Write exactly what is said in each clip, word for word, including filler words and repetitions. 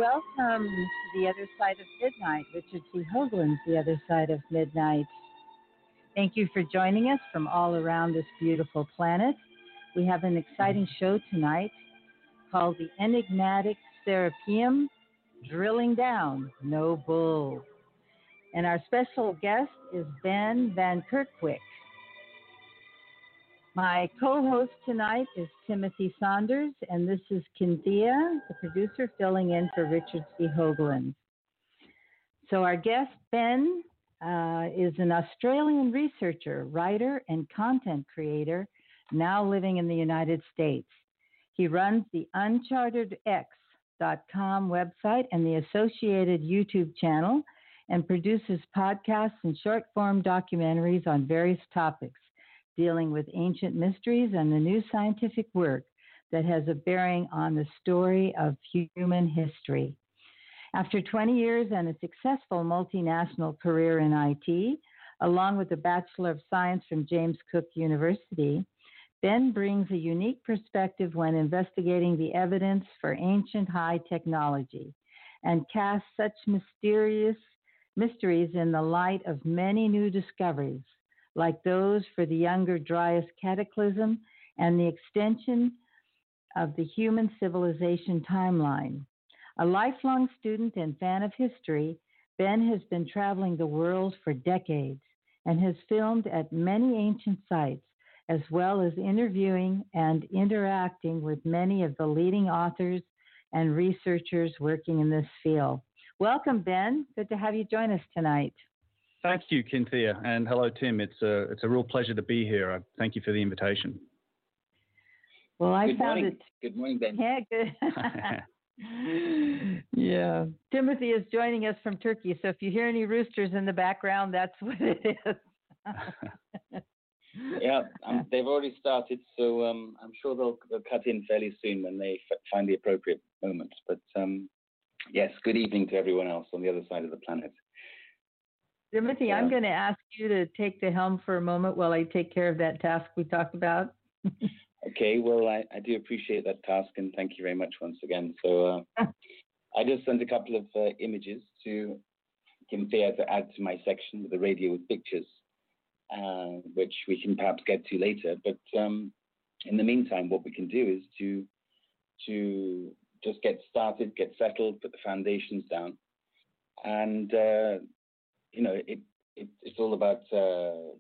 welcome to The Other Side of Midnight. Richard T. Hoagland's The Other Side of Midnight. Thank you for joining us from all around this beautiful planet. We have an exciting show tonight called The Enigmatic Serapeum, Drilling Down, No Bull. And our special guest is Ben Van Kerkwijk. My co-host tonight is Timothy Saunders, and this is Cynthia, the producer, filling in for Richard C. Hoagland. So our guest, Ben, uh, is an Australian researcher, writer, and content creator, now living in the United States. He runs the uncharted x dot com website and the associated YouTube channel, and produces podcasts and short-form documentaries on various topics, dealing with ancient mysteries and the new scientific work that has a bearing on the story of human history. After twenty years and a successful multinational career in I T, along with a Bachelor of Science from James Cook University, Ben brings a unique perspective when investigating the evidence for ancient high technology and casts such mysterious mysteries in the light of many new discoveries, like those for the Younger Dryas Cataclysm and the extension of the human civilization timeline. A lifelong student and fan of history, Ben has been traveling the world for decades and has filmed at many ancient sites, as well as interviewing and interacting with many of the leading authors and researchers working in this field. Welcome, Ben. Good to have you join us tonight. Thank you, Cynthia, and hello, Tim. It's a it's a real pleasure to be here. I thank you for the invitation. Well, I good found morning. it. Good morning, Ben. Yeah, good. Yeah. Timothy is joining us from Turkey, so if you hear any roosters in the background, that's what it is. yeah, um, they've already started, so um, I'm sure they'll, they'll cut in fairly soon when they f- find the appropriate moment. But um, yes, good evening to everyone else on the other side of the planet. Timothy, Yeah. I'm going to ask you to take the helm for a moment while I take care of that task we talked about. Okay, well, I, I do appreciate that task, and thank you very much once again. So uh, I just sent a couple of uh, images to Cynthia to add to my section with the radio with pictures, uh, which we can perhaps get to later. But um, in the meantime, what we can do is to to just get started, get settled, put the foundations down, and uh, you know, it, it it's all about uh,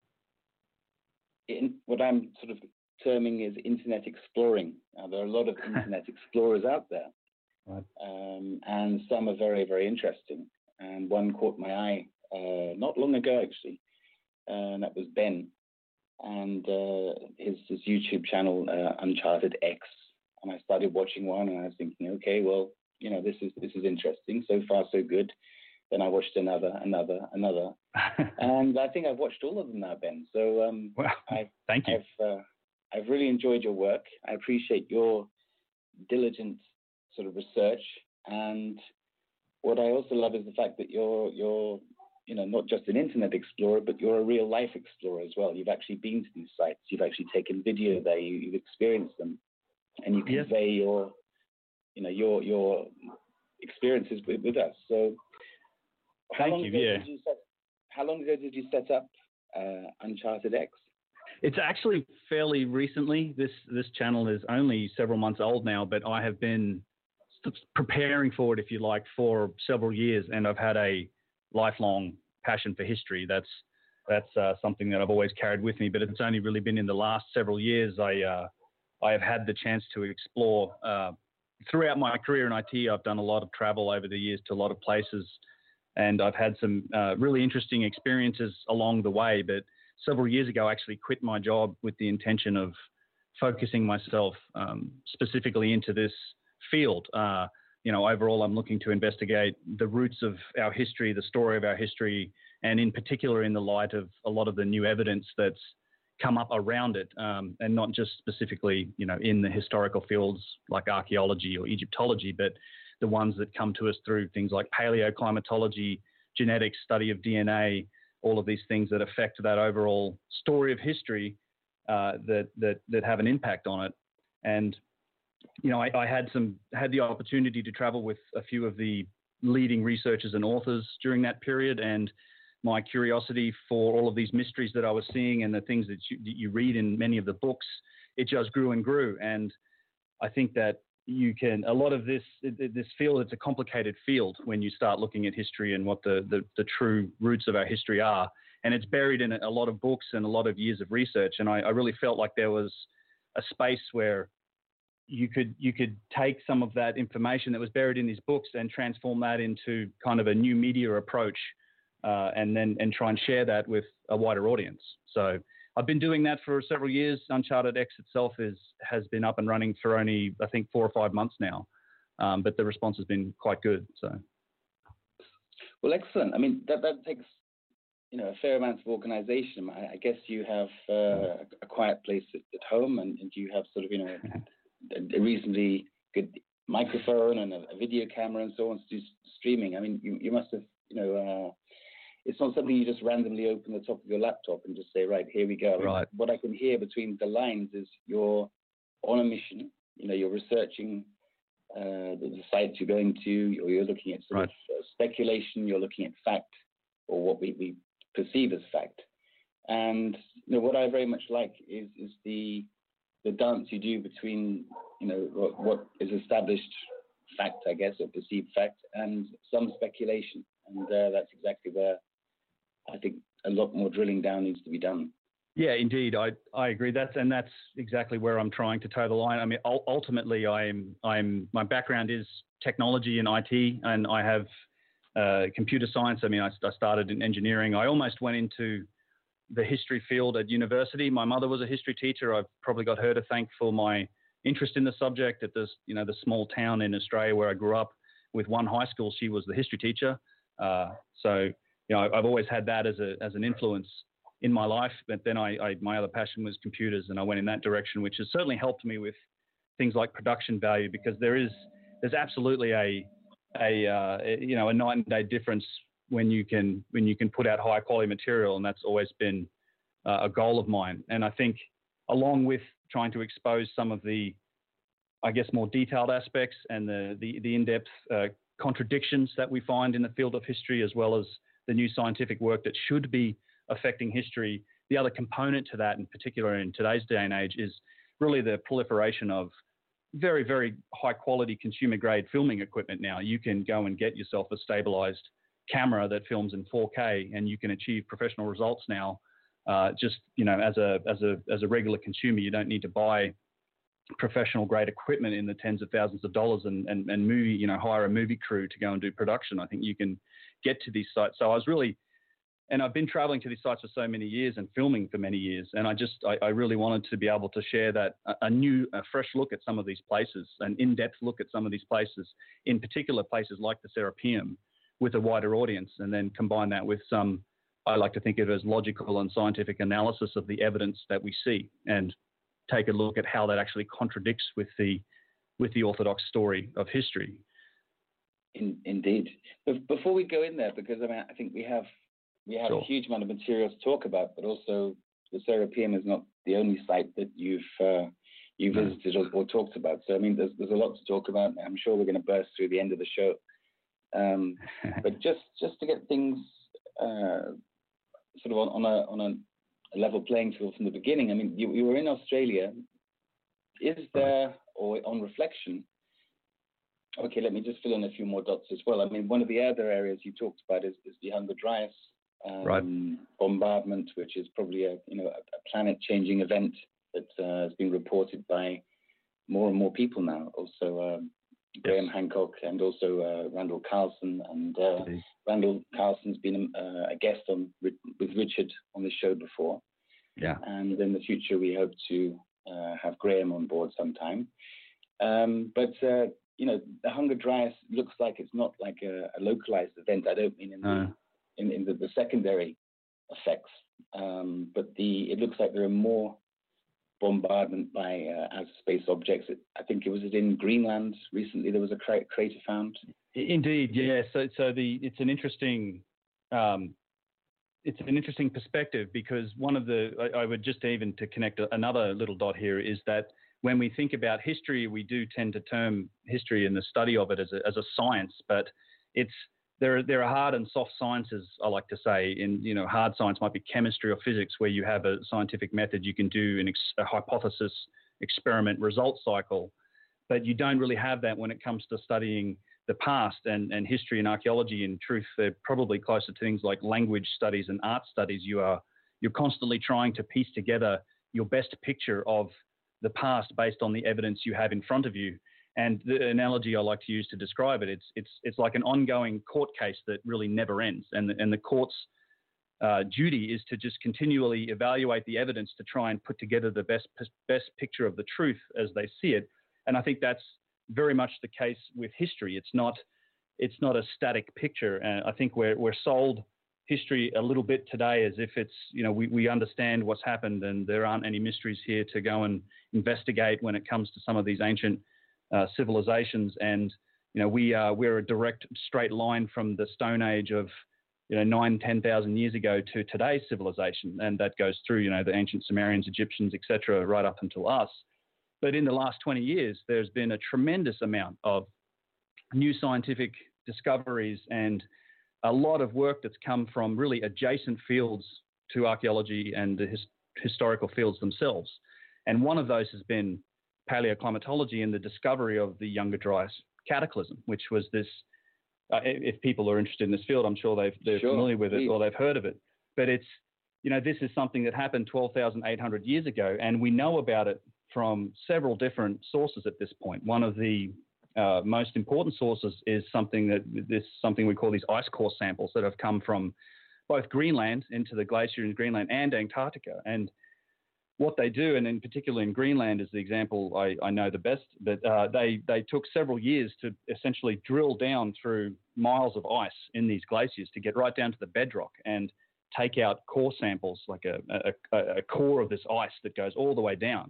in, what I'm sort of terming is internet exploring. Now, there are a lot of internet explorers out there, right. um, and some are very, very interesting. And one caught my eye uh, not long ago, actually, uh, and that was Ben, and uh, his, his YouTube channel, uh, Uncharted X. And I started watching one, and I was thinking, okay, well, you know, this is this is interesting. So far, so good. Then I watched another, another, another, and I think I've watched all of them now, Ben. So um, well, I've, thank you. I've, uh, I've really enjoyed your work. I appreciate your diligent sort of research, and what I also love is the fact that you're you're you know not just an internet explorer, but you're a real life explorer as well. You've actually been to these sites. You've actually taken video there. You, you've experienced them, and you Yes. convey your you know your your experiences with, with us. So. How Thank long you. ago Yeah. Did you set, how long ago did you set up uh, Uncharted X? It's actually fairly recently. This this channel is only several months old now, but I have been preparing for it, if you like, for several years, and I've had a lifelong passion for history. That's that's uh, something that I've always carried with me, but it's only really been in the last several years I uh, I have had the chance to explore. Uh, throughout my career in I T, I've done a lot of travel over the years to a lot of places. And I've had some uh, really interesting experiences along the way. But several years ago, I actually quit my job with the intention of focusing myself um, specifically into this field. Uh, you know, overall, I'm looking to investigate the roots of our history, the story of our history, and in particular in the light of a lot of the new evidence that's come up around it, um, and not just specifically, you know, in the historical fields like archaeology or Egyptology, but the ones that come to us through things like paleoclimatology, genetics, study of D N A, all of these things that affect that overall story of history uh, that, that, that have an impact on it. And you know, I, I had some had the opportunity to travel with a few of the leading researchers and authors during that period, and my curiosity for all of these mysteries that I was seeing and the things that you, that you read in many of the books, it just grew and grew. And I think that you can, a lot of this, this field, it's a complicated field when you start looking at history and what the, the, the true roots of our history are. And it's buried in a lot of books and a lot of years of research. And I, I really felt like there was a space where you could you could take some of that information that was buried in these books and transform that into kind of a new media approach, uh, and then and try and share that with a wider audience. So I've been doing that for several years. Uncharted X itself is has been up and running for only, I think, four or five months now, um, but the response has been quite good. So, well, excellent. I mean, that that takes, you know, a fair amount of organization. I, I guess you have uh, a quiet place at, at home, and, and you have sort of, you know, a, a reasonably good microphone and a, a video camera and so on to do streaming. I mean, you, you must have, you know, uh, it's not something you just randomly open the top of your laptop and just say, right, here we go. Right. What I can hear between the lines is you're on a mission. You know, you're researching uh, the, the sites you're going to, or you're looking at sort right. of uh, speculation, you're looking at fact, or what we, we perceive as fact. And you know, what I very much like is is the the dance you do between, you know, what, what is established fact, I guess, or perceived fact, and some speculation. And uh, that's exactly where I think a lot more drilling down needs to be done. Yeah, indeed, I I agree. That's and that's exactly where I'm trying to toe the line. I mean, ultimately, I'm I'm my background is technology and I T, and I have uh, computer science. I mean, I, I started in engineering. I almost went into the history field at university. My mother was a history teacher. I've probably got her to thank for my interest in the subject. At this, you know, the small town in Australia where I grew up, with one high school, she was the history teacher. Uh, so, you know, I've always had that as a as an influence in my life. But then I, I my other passion was computers, and I went in that direction, which has certainly helped me with things like production value, because there is there's absolutely a a uh, you know a night and day difference when you can when you can put out high quality material, and that's always been uh, a goal of mine. And I think, along with trying to expose some of the, I guess, more detailed aspects and the the, the in-depth uh, contradictions that we find in the field of history, as well as the new scientific work that should be affecting history, the other component to that, in particular in today's day and age, is really the proliferation of very, very high quality consumer grade filming equipment now. You can go and get yourself a stabilized camera that films in four K, and you can achieve professional results now. Uh, just, you know, as a as a as a regular consumer, you don't need to buy professional grade equipment in the tens of thousands of dollars and, and, and movie, you know, hire a movie crew to go and do production. I think you can get to these sites. So I was really, and I've been traveling to these sites for so many years and filming for many years. And I just, I, I really wanted to be able to share that, a, a new, a fresh look at some of these places, an in-depth look at some of these places, in particular places like the Serapeum, with a wider audience, and then combine that with some, I like to think of it as logical and scientific analysis of the evidence that we see, and take a look at how that actually contradicts with the with the orthodox story of history. In, indeed. But before we go in there, because I mean, I think we have we have sure. a huge amount of material to talk about, but also the Serapeum is not the only site that you've uh, you no. visited or, or talked about. So I mean, there's there's a lot to talk about. I'm sure we're going to burst through the end of the show. Um, but just just to get things uh, sort of on, on a on a a level playing field from the beginning. I mean, you, you were in Australia. Is there, or on reflection, okay, let me just fill in a few more dots as well. I mean, one of the other areas you talked about is, is the Hunger Dryas um, right. bombardment, which is probably a you know a, a planet-changing event that uh, has been reported by more and more people now. Also, um, Graham yes. Hancock and also uh, Randall Carlson. And uh, Randall Carlson's been uh, a guest on with Richard on the show before. Yeah. And in the future, we hope to uh, have Graham on board sometime. Um, but, uh, you know, the Hunger Dryas looks like it's not like a, a localized event. I don't mean in, no. the, in, in the, the secondary effects. Um, but the it looks like there are more bombardment by uh, outer space objects. It, I think it was in Greenland recently. There was a cra- crater found. Indeed, yeah. So, so the it's an interesting, um, it's an interesting perspective, because one of the I, I would just even to connect another little dot here is that when we think about history, we do tend to term history and the study of it as a, as a science, but it's there are, there are hard and soft sciences, I like to say. In, you know, hard science might be chemistry or physics, where you have a scientific method. You can do an ex, a hypothesis, experiment, result cycle, but you don't really have that when it comes to studying the past, and, and history and archaeology. In truth, they're probably closer to things like language studies and art studies. You are, you're constantly trying to piece together your best picture of the past based on the evidence you have in front of you. And the analogy I like to use to describe it, it's it's it's like an ongoing court case that really never ends. And the, and the court's uh, duty is to just continually evaluate the evidence to try and put together the best best picture of the truth as they see it. And I think that's very much the case with history. It's not it's not a static picture. And I think we're we're sold history a little bit today as if it's, you know, we, we understand what's happened and there aren't any mysteries here to go and investigate when it comes to some of these ancient uh, civilizations. And, you know, we are, we're a direct straight line from the Stone Age of, you know, nine, ten thousand years ago to today's civilization. And that goes through, you know, the ancient Sumerians, Egyptians, et cetera, right up until us. But in the last twenty years, there's been a tremendous amount of new scientific discoveries and a lot of work that's come from really adjacent fields to archaeology and the his, historical fields themselves. And one of those has been paleoclimatology and the discovery of the Younger Dryas cataclysm, which was this, uh, if people are interested in this field, I'm sure they've, they're sure, familiar with it, please. Or they've heard of it. But it's, you know, this is something that happened twelve thousand eight hundred years ago, and we know about it from several different sources at this point. One of the Uh, most important sources is something that this something we call these ice core samples that have come from both Greenland into the glacier in Greenland and Antarctica. And what they do, and in particular in Greenland is the example I, I know the best, but uh, they they took several years to essentially drill down through miles of ice in these glaciers to get right down to the bedrock and take out core samples, like a, a, a core of this ice that goes all the way down.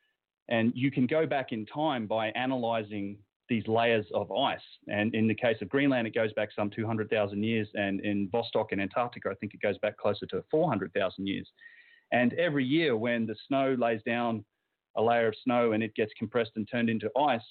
And you can go back in time by analyzing these layers of ice. And in the case of Greenland, it goes back some two hundred thousand years. And in Vostok and Antarctica, I think it goes back closer to four hundred thousand years. And every year when the snow lays down a layer of snow and it gets compressed and turned into ice,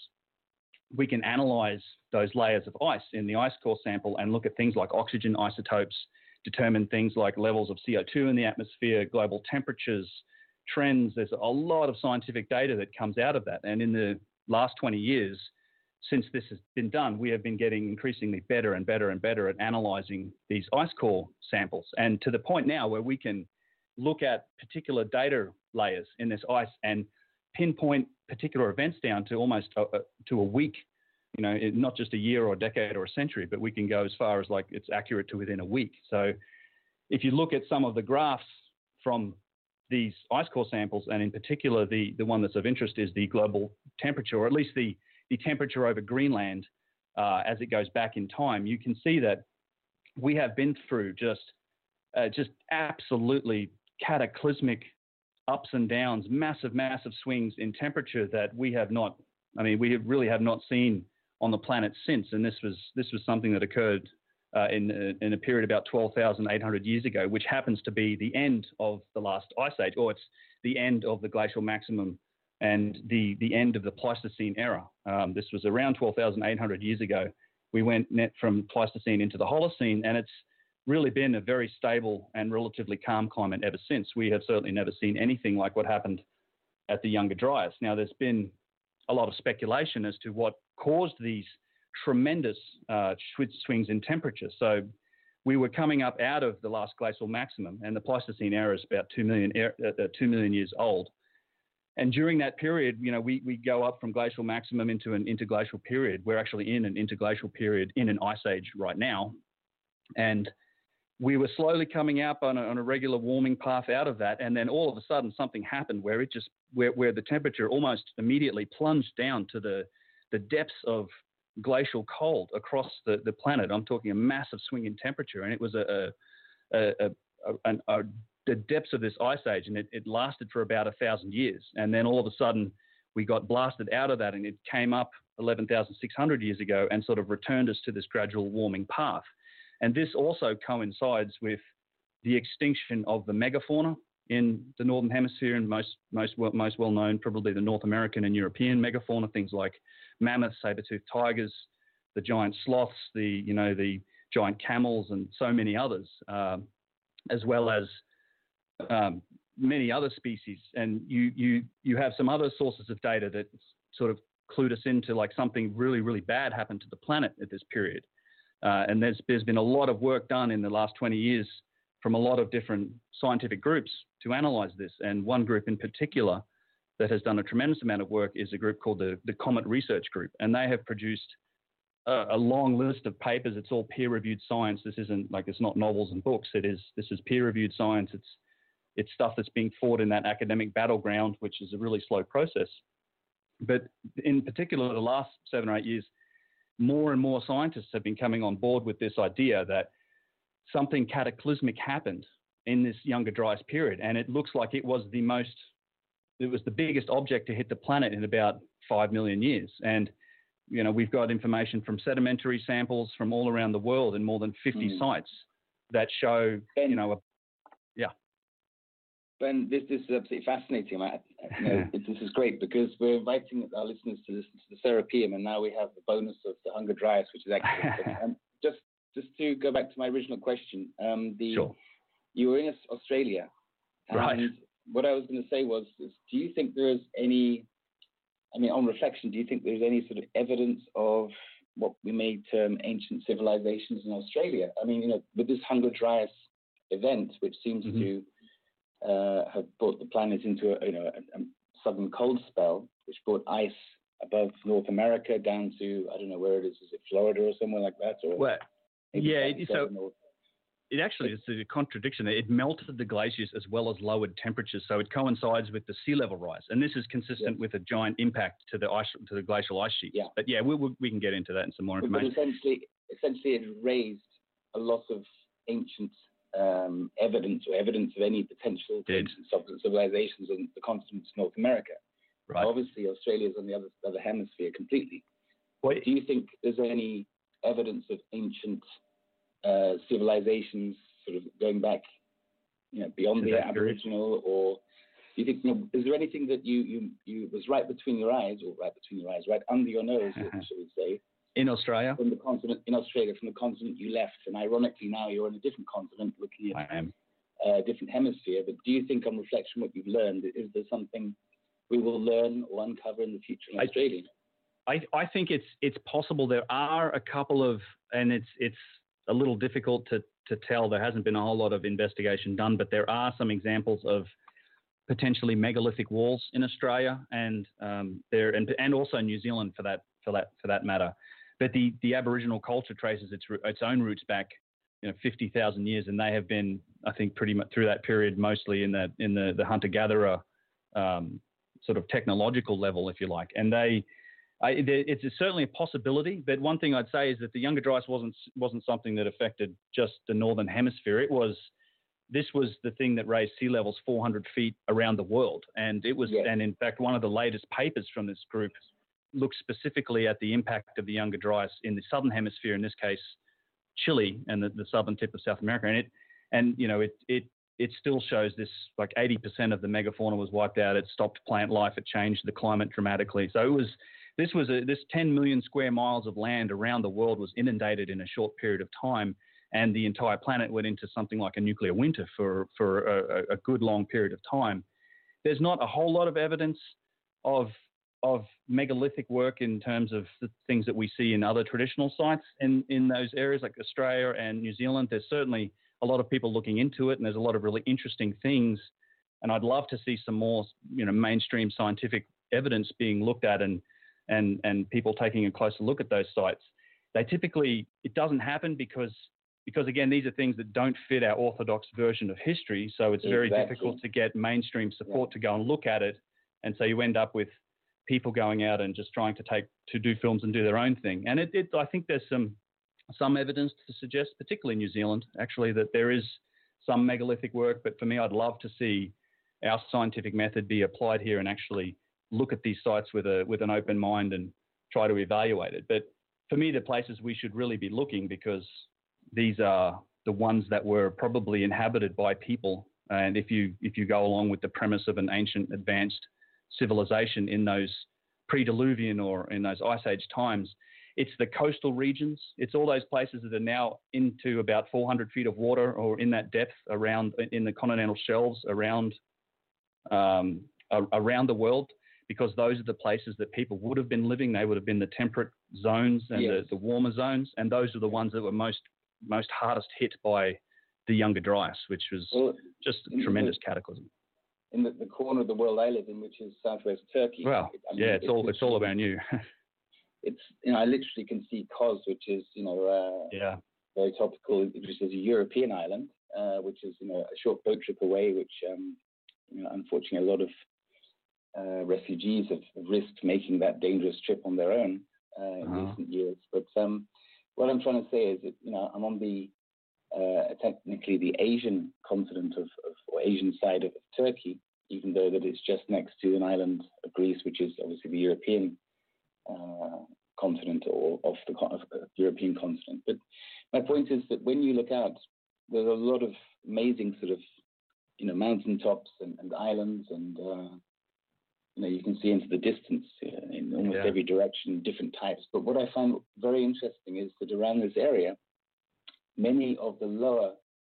we can analyze those layers of ice in the ice core sample and look at things like oxygen isotopes, determine things like levels of C O two in the atmosphere, global temperatures, trends. There's a lot of scientific data that comes out of that. And in the last twenty years, since this has been done, we have been getting increasingly better and better and better at analyzing these ice core samples. And to the point now where we can look at particular data layers in this ice and pinpoint particular events down to almost a, a, to a week, you know, it, not just a year or a decade or a century, but we can go as far as like it's accurate to within a week. So if you look at some of the graphs from these ice core samples, and in particular, the, the one that's of interest is the global temperature, or at least the the temperature over Greenland uh, as it goes back in time, you can see that we have been through just uh, just absolutely cataclysmic ups and downs, massive, massive swings in temperature that we have not, I mean, we have really have not seen on the planet since. And this was this was something that occurred uh, in, in a period about twelve thousand eight hundred years ago, which happens to be the end of the last ice age, or it's the end of the glacial maximum and the, the end of the Pleistocene era. Um, this was around twelve thousand eight hundred years ago. We went net from Pleistocene into the Holocene, and it's really been a very stable and relatively calm climate ever since. We have certainly never seen anything like what happened at the Younger Dryas. Now, there's been a lot of speculation as to what caused these tremendous uh, swings in temperature. So we were coming up out of the last glacial maximum, and the Pleistocene era is about two million, uh, two million years old. And during that period, you know, we, we go up from glacial maximum into an interglacial period. We're actually in an interglacial period in an ice age right now. And we were slowly coming up on a, on a regular warming path out of that. And then all of a sudden something happened where it just, where, where the temperature almost immediately plunged down to the, the depths of glacial cold across the, the planet. I'm talking a massive swing in temperature. And it was a, a, a, a, a, a the depths of this ice age, and it, it lasted for about a thousand years. And then all of a sudden we got blasted out of that, and it came up eleven thousand six hundred years ago and sort of returned us to this gradual warming path. And this also coincides with the extinction of the megafauna in the Northern Hemisphere, and most most well, most well known, probably the North American and European megafauna, things like mammoths, saber-toothed tigers, the giant sloths, the you know the giant camels, and so many others, um, as well as um, many other species. And you you you have some other sources of data that sort of clued us into like something really really bad happened to the planet at this period. Uh, and there's there's been a lot of work done in the last twenty years from a lot of different scientific groups to analyze this. And one group in particular that has done a tremendous amount of work is a group called the, the Comet Research Group. And they have produced a, a long list of papers. It's all peer-reviewed science. This isn't like, it's not novels and books. It is, this is peer-reviewed science. It's, it's stuff that's being fought in that academic battleground, which is a really slow process. But in particular, the last seven or eight years, more and more scientists have been coming on board with this idea that something cataclysmic happened in this Younger Dryas period. And it looks like it was the most, it was the biggest object to hit the planet in about five million years. And, you know, we've got information from sedimentary samples from all around the world in more than fifty mm. sites that show, ben, you know, a, yeah. Ben, this, this is absolutely fascinating. I, you know, this is great because we're inviting our listeners to listen to the Serapeum, and now we have the bonus of the Younger Dryas, which is excellent. and just Just to go back to my original question, um, the sure. you were in Australia, and right. what I was going to say was, is, do you think there is any, I mean, on reflection, do you think there's any sort of evidence of what we may term ancient civilizations in Australia? I mean, you know, with this Younger Dryas event, which seems mm-hmm. to uh, have brought the planet into a, you know, a, a sudden cold spell, which brought ice above North America down to, I don't know where it is, is it Florida or somewhere like that? Or well, yeah, it, so it actually is a contradiction. It melted the glaciers as well as lowered temperatures, so it coincides with the sea level rise, and this is consistent yes. with a giant impact to the ice to the glacial ice sheets. Yeah. But yeah, we, we, we can get into that in some more information. But essentially, essentially, it raised a lot of ancient um, evidence or evidence of any potential ancient civilizations on the continent of North America. Right. Obviously, Australia is on the other other hemisphere completely. Well, do you think there's any evidence of ancient uh, civilizations sort of going back, you know, beyond the Aboriginal, or do you think, you know, is there anything that you, you, you was right between your eyes, or right between your eyes, right under your nose, shall we say? In Australia? From the continent, in Australia, from the continent you left, and ironically now you're on a different continent looking at a uh, different hemisphere, but do you think on reflection what you've learned, is there something we will learn or uncover in the future in Australia? I, I think it's it's possible. There are a couple of, and it's it's a little difficult to, to tell. There hasn't been a whole lot of investigation done, but there are some examples of potentially megalithic walls in Australia and um, there and and also New Zealand for that for that for that matter. But the, the Aboriginal culture traces its its own roots back, you know, fifty thousand years, and they have been, I think, pretty much through that period, mostly in the in the, the hunter-gatherer um, sort of technological level, if you like, and they. I, it's certainly a possibility, but one thing I'd say is that the Younger Dryas wasn't wasn't something that affected just the northern hemisphere. It was this was the thing that raised sea levels four hundred feet around the world, and it was yeah. and in fact one of the latest papers from this group looks specifically at the impact of the Younger Dryas in the southern hemisphere, in this case Chile and the, the southern tip of South America, and it and you know it it it still shows this, like eighty percent of the megafauna was wiped out. It stopped plant life. It changed the climate dramatically. So it was. This was a, this ten million square miles of land around the world was inundated in a short period of time, and the entire planet went into something like a nuclear winter for for a, a good long period of time. There's not a whole lot of evidence of of megalithic work in terms of the things that we see in other traditional sites in, in those areas like Australia and New Zealand. There's certainly a lot of people looking into it, and there's a lot of really interesting things. And I'd love to see some more, you know, mainstream scientific evidence being looked at and and and people taking a closer look at those sites. They typically, it doesn't happen because, because again, these are things that don't fit our orthodox version of history. So it's very exactly. difficult to get mainstream support yeah. to go and look at it. And so you end up with people going out and just trying to take, to do films and do their own thing. And it, it I think there's some, some evidence to suggest, particularly in New Zealand, actually, that there is some megalithic work. But for me, I'd love to see our scientific method be applied here and actually look at these sites with a with an open mind and try to evaluate it. But for me, the places we should really be looking, because these are the ones that were probably inhabited by people And if you if you go along with the premise of an ancient advanced civilization in those pre-Diluvian or in those Ice Age times, it's the coastal regions. It's all those places that are now into about four hundred feet of water or in that depth around in the continental shelves around um, around the world, because those are the places that people would have been living. They would have been the temperate zones and yes. the, the warmer zones, and those are the ones that were most most hardest hit by the Younger Dryas, which was well, just a tremendous the, cataclysm. In the, the corner of the world I live in, which is southwest Turkey. Well, I mean, yeah, it's, it's all it's all about you. It's, you know, I literally can see Kos, which is, you know, uh, yeah. very topical, which is a European island, uh, which is, you know, a short boat trip away, which, um, you know, unfortunately a lot of uh, refugees have risked making that dangerous trip on their own uh, in uh-huh. recent years. But um, what I'm trying to say is that, you know, I'm on the, uh, technically the Asian continent of, of, or Asian side of, of Turkey, even though that it's just next to an island of Greece, which is obviously the European Uh, continent or off the uh, European continent. But my point is that when you look out, there's a lot of amazing sort of, you know, mountaintops and, and islands, and uh, you know, you can see into the distance uh, in almost yeah. every direction, different types. But what I find very interesting is that around this area, many of the lower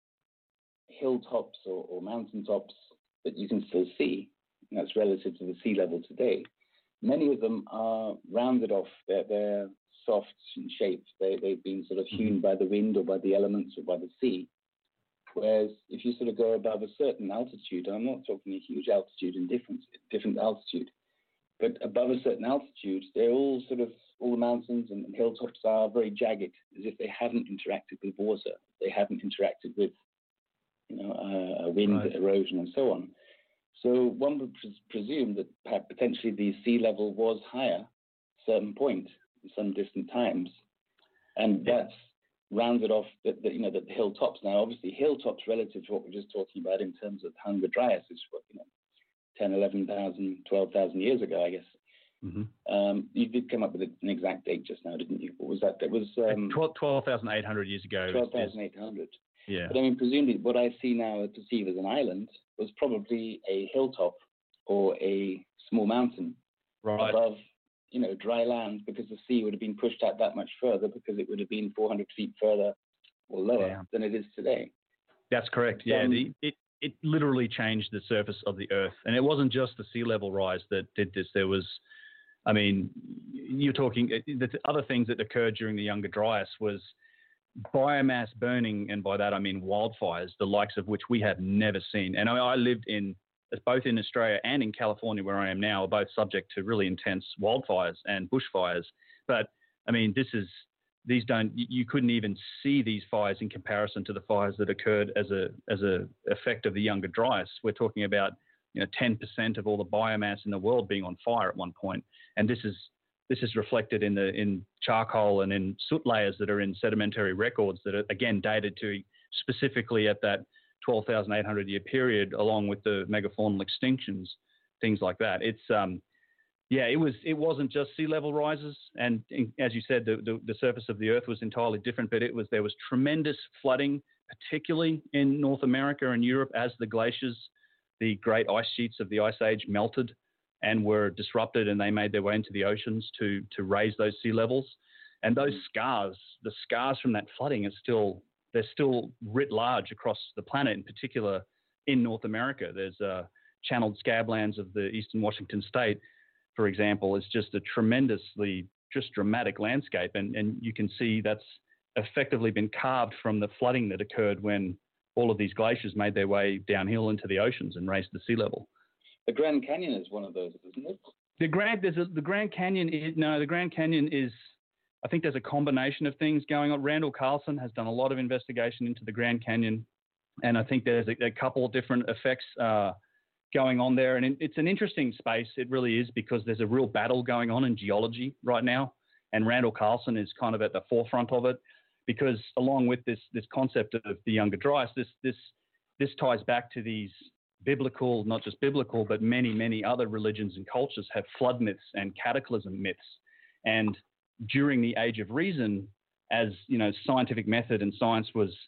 hilltops or, or mountaintops that you can still see, and that's relative to the sea level today, many of them are rounded off. They're, they're soft in shape. They, they've been sort of hewn by the wind or by the elements or by the sea. Whereas if you sort of go above a certain altitude, I'm not talking a huge altitude in different, different altitude, but above a certain altitude, they're all sort of, all the mountains and, and hilltops are very jagged, as if they haven't interacted with water. They haven't interacted with, you know, uh, wind, right. erosion, and so on. So one would pres- presume that potentially the sea level was higher at a certain point in some distant times, and that's rounded off the, the you know the, the hilltops. Now, obviously, hilltops relative to what we're just talking about in terms of Younger Dryas is what, you know, ten, eleven thousand, twelve thousand years ago, I guess. Mm-hmm. Um, you did come up with an exact date just now, didn't you? What was that? That was um, twelve thousand eight hundred years ago. twelve thousand eight hundred. Yeah. But I mean, presumably, what I see now perceive as an island was probably a hilltop or a small mountain right. above, you know, dry land, because the sea would have been pushed out that much further, because it would have been four hundred feet further or lower yeah. than it is today. That's correct. Yeah, um, the, it it literally changed the surface of the Earth, and it wasn't just the sea level rise that did this. There was, I mean, you're talking the other things that occurred during the Younger Dryas was biomass burning, and by that I mean wildfires, the likes of which we have never seen. And I, I lived in, both in Australia and in California, where I am now, are both subject to really intense wildfires and bushfires. But I mean, this is, these don't, you couldn't even see these fires in comparison to the fires that occurred as a as a effect of the Younger Dryas. We're talking about, you know, ten percent of all the biomass in the world being on fire at one point. And this is This is reflected in the in charcoal and in soot layers that are in sedimentary records that are, again, dated to specifically at that twelve thousand eight hundred year period, along with the megafaunal extinctions, things like that. It's um, yeah, it was it wasn't just sea level rises, and in, as you said, the, the the surface of the Earth was entirely different, but it was there was tremendous flooding, particularly in North America and Europe, as the glaciers, the great ice sheets of the Ice Age, melted and were disrupted, and they made their way into the oceans to to raise those sea levels. And those scars, the scars from that flooding, are still they're still writ large across the planet, in particular in North America. There's uh, channeled scablands of the eastern Washington state, for example. It's just a tremendously just dramatic landscape, and and you can see that's effectively been carved from the flooding that occurred when all of these glaciers made their way downhill into the oceans and raised the sea level. The Grand Canyon is one of those, isn't it? The Grand, there's a, the Grand Canyon is, no, the Grand Canyon is, I think there's a combination of things going on. Randall Carlson has done a lot of investigation into the Grand Canyon, and I think there's a, a couple of different effects uh, going on there. And it, it's an interesting space, it really is, because there's a real battle going on in geology right now, and Randall Carlson is kind of at the forefront of it, because along with this this concept of the Younger Dryas, this this this ties back to these biblical, not just biblical, but many, many other religions and cultures have flood myths and cataclysm myths. And during the Age of Reason, as you know, scientific method and science was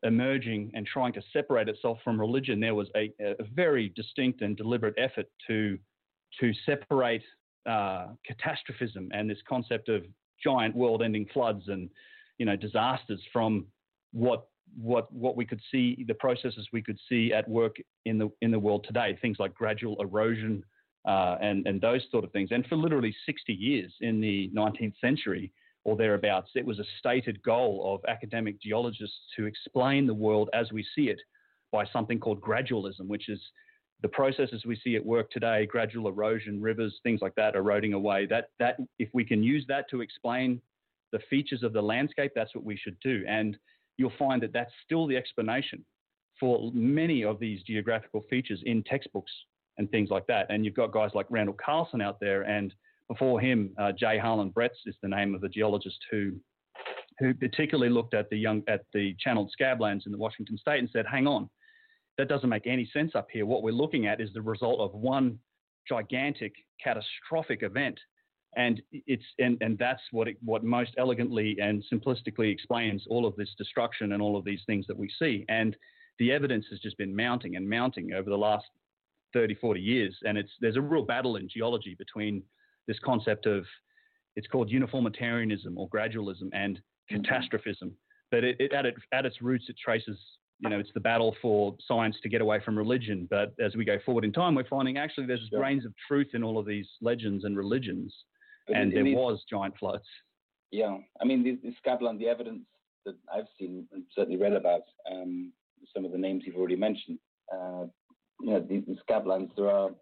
emerging and trying to separate itself from religion, there was a, a very distinct and deliberate effort to to separate uh, catastrophism and this concept of giant world-ending floods and you know disasters from what what what we could see, the processes we could see at work in the in the world today, things like gradual erosion uh, and and those sort of things. And for literally sixty years in the nineteenth century or thereabouts, it was a stated goal of academic geologists to explain the world as we see it by something called gradualism, which is the processes we see at work today, gradual erosion, rivers, things like that, eroding away. That that if we can use that to explain the features of the landscape, that's what we should do. And you'll find that that's still the explanation for many of these geographical features in textbooks and things like that. And you've got guys like Randall Carlson out there, and before him, uh, J. Harlan Bretz is the name of the geologist who who particularly looked at the young at the channeled scablands in the Washington State and said, hang on, that doesn't make any sense up here. What we're looking at is the result of one gigantic catastrophic event. And it's and, and that's what it, what most elegantly and simplistically explains all of this destruction and all of these things that we see. And the evidence has just been mounting and mounting over the last thirty, forty years. And it's there's a real battle in geology between this concept of, it's called uniformitarianism or gradualism, and catastrophism. But it, it, at, it, at its roots, it traces, you know, it's the battle for science to get away from religion. But as we go forward in time, we're finding actually there's yeah. grains of truth in all of these legends and religions. But and there these, was giant floods. Yeah. I mean, the, the scabland, the evidence that I've seen and certainly read about, um, some of the names you've already mentioned, uh, you know, the, the scablands, there are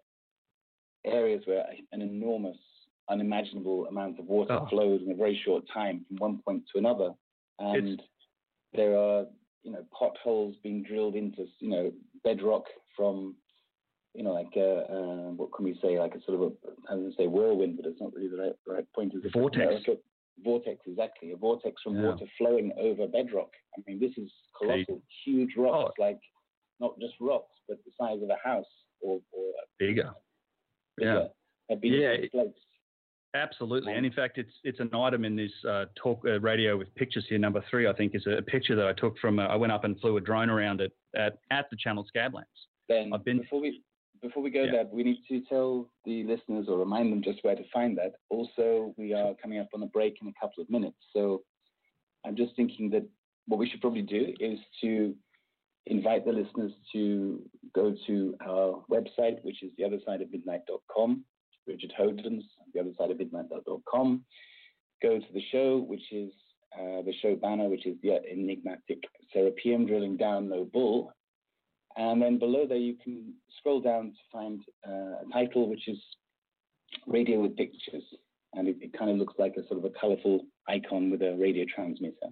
areas where an enormous, unimaginable amount of water oh. flows in a very short time from one point to another. And it's... there are, you know, potholes being drilled into, you know, bedrock from, you know, like, uh, uh, what can we say, like a sort of a, I was going to say whirlwind, but it's not really the right, the right point. Is vortex. Like a vortex, exactly. A vortex from yeah. water flowing over bedrock. I mean, this is colossal, okay. huge rocks, oh. like not just rocks, but the size of a house or, or bigger. bigger. Yeah. Have been yeah. displaced. Absolutely. And in fact, it's it's an item in this uh, talk uh, radio with pictures here. Number three, I think, is a, a picture that I took from, uh, I went up and flew a drone around it at, at the channeled scablands. Ben, I've been, before we before we go yeah. there, we need to tell the listeners or remind them just where to find that. Also, we are coming up on a break in a couple of minutes. So I'm just thinking that what we should probably do is to invite the listeners to go to our website, which is the other side of midnight dot com. Richard Hoagland's, the other side of midnight dot com. Go to the show, which is uh, the show banner, which is the enigmatic Serapeum drilling down no bull. And then below there, you can scroll down to find uh, a title, which is Radio with Pictures. And it, it kind of looks like a sort of a colorful icon with a radio transmitter.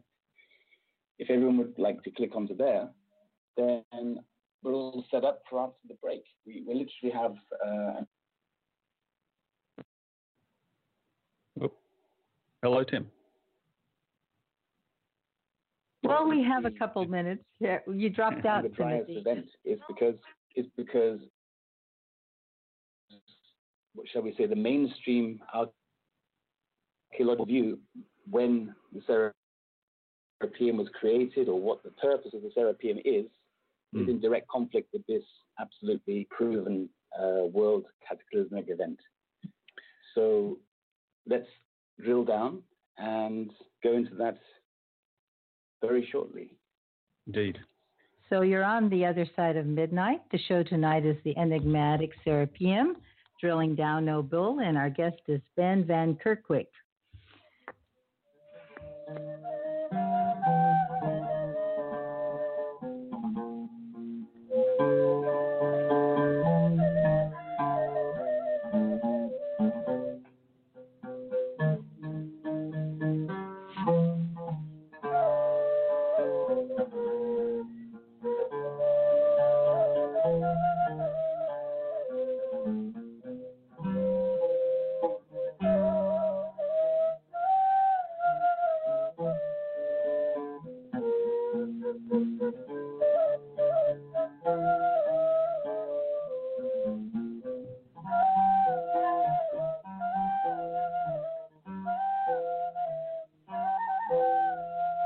If everyone would like to click onto there, then we're all set up for after the break. We, we literally have uh, Oh. Hello, Tim. Well, we have a couple minutes. Yeah, you dropped out, the Timothy. Event is because it's because what shall we say, the mainstream archaeological view when the Serapeum was created or what the purpose of the Serapeum is mm. is in direct conflict with this absolutely proven uh, world cataclysmic event. So let's drill down and go into that very shortly. Indeed. So you're on the other side of midnight. The show tonight is the enigmatic Serapeum, drilling down no bull, and our guest is Ben Van Kerkwijk.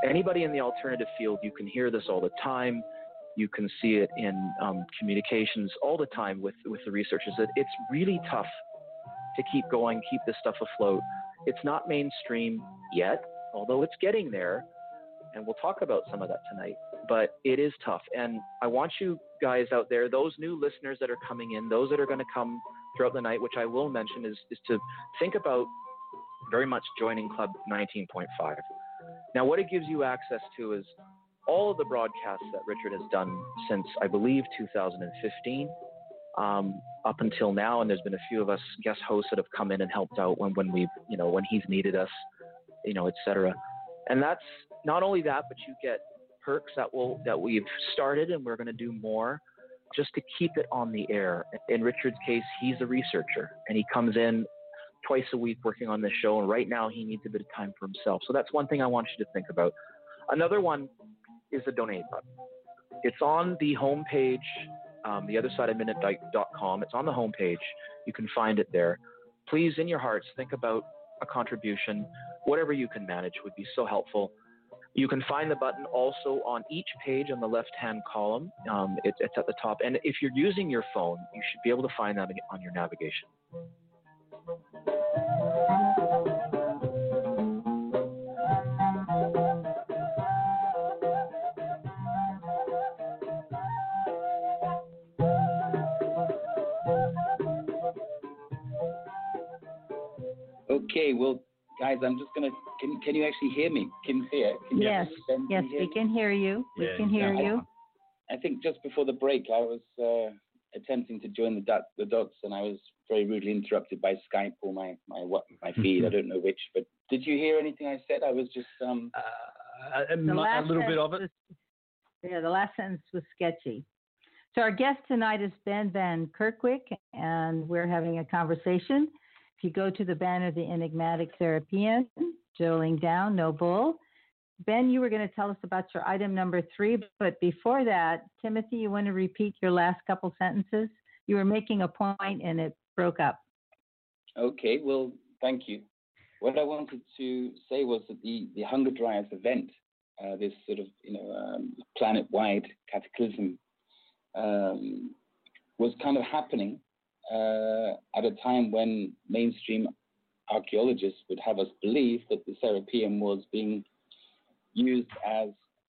anybody in the alternative field, you can hear this all the time. You can see it in um, communications all the time with, with the researchers. That it's really tough to keep going, keep this stuff afloat. It's not mainstream yet, although it's getting there. And we'll talk about some of that tonight. But it is tough. And I want you guys out there, those new listeners that are coming in, those that are going to come throughout the night, which I will mention, is, is to think about very much joining Club nineteen point five. Now, what it gives you access to is all of the broadcasts that Richard has done since, I believe, two thousand fifteen um, up until now. And there's been a few of us guest hosts that have come in and helped out when, when we've, you know, when he's needed us, you know, et cetera. And that's not only that, but you get perks that will that we've started, and we're going to do more just to keep it on the air. In Richard's case, he's a researcher, and he comes in twice a week working on this show, and right now he needs a bit of time for himself. So that's one thing I want you to think about. Another one is the donate button. It's on the homepage, um, the other side of minute dot com. It's on the homepage. You can find it there. Please, in your hearts, think about a contribution. Whatever you can manage would be so helpful. You can find the button also on each page on the left-hand column. Um, it, it's at the top. And if you're using your phone, you should be able to find that on your navigation. Okay, well, guys, I'm just going to, can can you actually hear me? Can, can you yes, can yes, you we me? can hear you. We Yeah, can hear yeah, you. I, I think just before the break, I was uh, attempting to join the, duck, the dots, and I was very rudely interrupted by Skype or my, my, what, my feed. I don't know which, but did you hear anything I said? I was just... Um... Uh, a, The a last little bit of it. was, yeah, the last sentence was sketchy. So our guest tonight is Ben Van Kerkwijk, and we're having a conversation. If you go to the banner, The Enigmatic Therapian, drilling down, no bull. Ben, you were going to tell us about your item number three, but before that, Timothy, you want to repeat your last couple sentences? You were making a point and it broke up. Okay, well, thank you. What I wanted to say was that the, the Hunger Dryas event, uh, this sort of, you know, um, planet-wide cataclysm, um, was kind of happening uh, at a time when mainstream archaeologists would have us believe that the Serapeum was being used as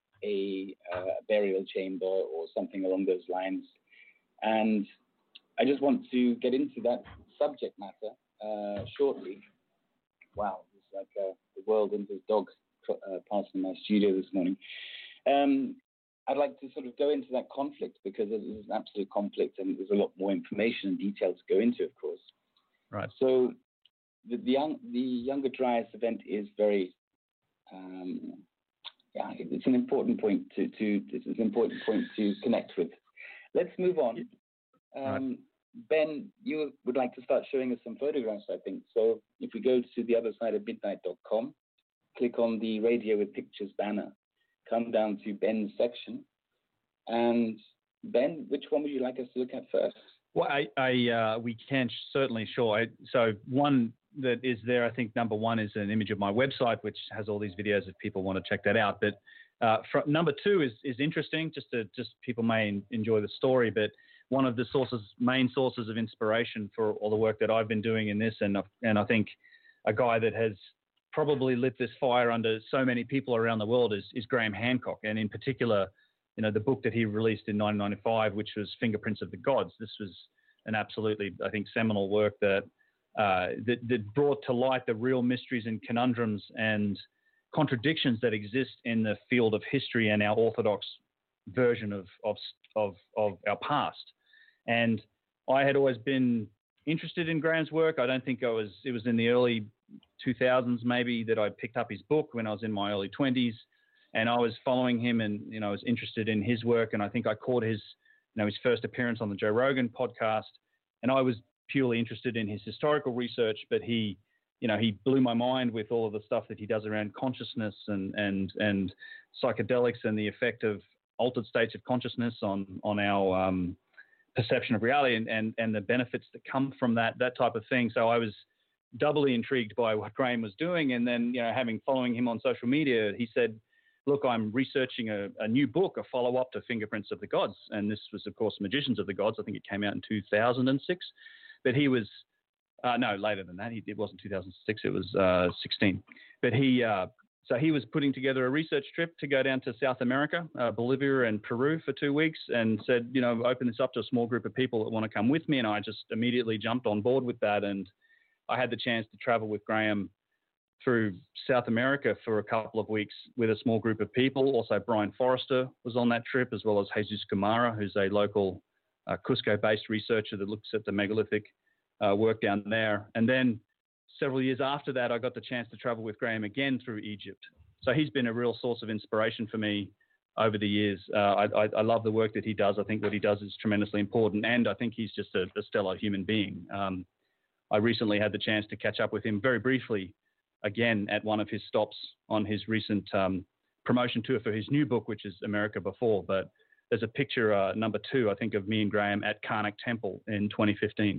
a uh, burial chamber or something along those lines. And I just want to get into that subject matter uh, shortly. Wow, it's like uh, the world and his dog uh, passing my studio this morning. Um, I'd like to sort of go into that conflict because it is an absolute conflict and there's a lot more information and detail to go into, of course. Right. So the the, young, the Younger Dryas event is very, um, yeah, it's an important point to, to it's an important point to connect with. Let's move on. Um, right. Ben, you would like to start showing us some photographs, I think. So if we go to the other side of midnight dot com, click on the Radio with Pictures banner, come down to Ben's section. And Ben, which one would you like us to look at first? Well, I, I uh, we can certainly, sure. I, so one that is there, I think number one is an image of my website, which has all these videos if people want to check that out. But uh, for, number two is is interesting, just to just people may enjoy the story, but one of the sources, main sources of inspiration for all the work that I've been doing in this, and and I think a guy that has probably lit this fire under so many people around the world is is Graham Hancock, and in particular, you know, the book that he released in nineteen ninety-five, which was Fingerprints of the Gods. This was an absolutely, I think, seminal work that uh, that, that brought to light the real mysteries and conundrums and contradictions that exist in the field of history and our orthodox version of of of, of our past. And I had always been interested in Graham's work. I don't think I was, it was in the early two thousands maybe that I picked up his book when I was in my early twenties, and I was following him and, you know, I was interested in his work. And I think I caught his, you know, his first appearance on the Joe Rogan podcast, and I was purely interested in his historical research, but he, you know, he blew my mind with all of the stuff that he does around consciousness and, and, and psychedelics and the effect of altered states of consciousness on, on our, um, perception of reality and, and, and the benefits that come from that, that type of thing. So I was doubly intrigued by what Graham was doing. And then, you know, having following him on social media, he said, look, I'm researching a, a new book, a follow-up to Fingerprints of the Gods. And this was, of course, Magicians of the Gods. I think it came out in two thousand six. But he was, uh, no, later than that. He, it wasn't two thousand six, it was uh, sixteen. But he, uh, so he was putting together a research trip to go down to South America, uh, Bolivia and Peru for two weeks, and said, you know, open this up to a small group of people that want to come with me. And I just immediately jumped on board with that. And I had the chance to travel with Graham through South America for a couple of weeks with a small group of people. Also, Brian Forrester was on that trip, as well as Jesus Kumara, who's a local uh, Cusco-based researcher that looks at the megalithic uh, work down there. And then several years after that, I got the chance to travel with Graham again through Egypt. So he's been a real source of inspiration for me over the years. Uh, I, I, I love the work that he does. I think what he does is tremendously important, and I think he's just a, a stellar human being. Um, I recently had the chance to catch up with him very briefly again at one of his stops on his recent um, promotion tour for his new book, which is America Before. But there's a picture, uh, number two, I think, of me and Graham at Karnak Temple in twenty fifteen.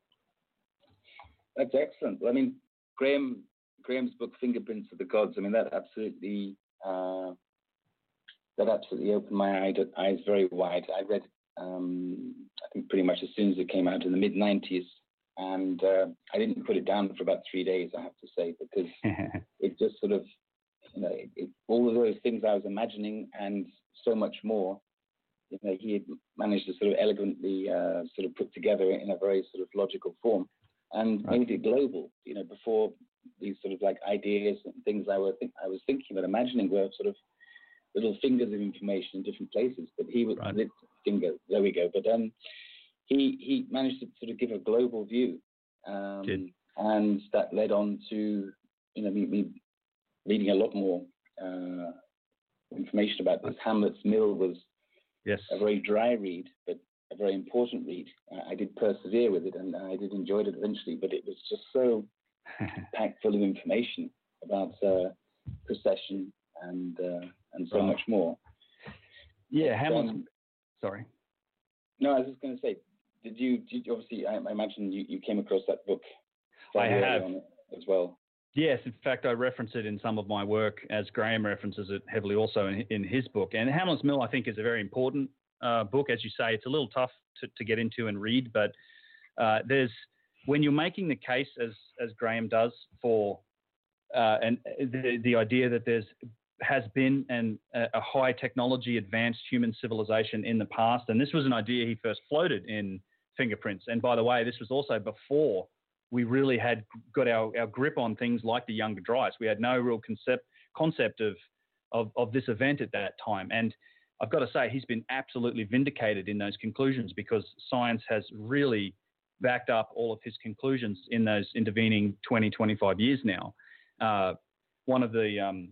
That's excellent. I mean, Graham Graham's book, Fingerprints of the Gods, I mean, that absolutely uh, that absolutely opened my eye, eyes very wide. I read, um, I think, pretty much as soon as it came out in the mid nineties. And uh, I didn't put it down for about three days, I have to say, because it just sort of, you know, it, it, all of those things I was imagining and so much more, you know, he had managed to sort of elegantly uh, sort of put together in a very sort of logical form and right. made it global. You know, before these sort of like ideas and things I, were think, I was thinking about imagining were sort of little fingers of information in different places, but he was right. lit finger. There we go. But um. He he managed to sort of give a global view, um, and that led on to you know me, me reading a lot more uh, information about this. Hamlet's Mill was yes. a very dry read, but a very important read. Uh, I did persevere with it, and I did enjoy it eventually. But it was just so packed full of information about uh, procession and uh, and so right. much more. Yeah, but, Hamlet's. Um, sorry. No, I was just going to say. Did you, did you obviously, I, I imagine you, you came across that book I have. on it as well. Yes, in fact, I reference it in some of my work, as Graham references it heavily also in, in his book. And Hamlet's Mill, I think, is a very important uh, book. As you say, it's a little tough to, to get into and read, but uh, there's, when you're making the case, as, as Graham does, for uh, and the, the idea that there's has been an, a high technology advanced human civilization in the past, and this was an idea he first floated in Fingerprints. And by the way, this was also before we really had got our, our grip on things like the Younger Dryas. We had no real concept concept of, of of this event at that time. And I've got to say, he's been absolutely vindicated in those conclusions, because science has really backed up all of his conclusions in those intervening twenty, twenty-five years now. Uh, one of the um,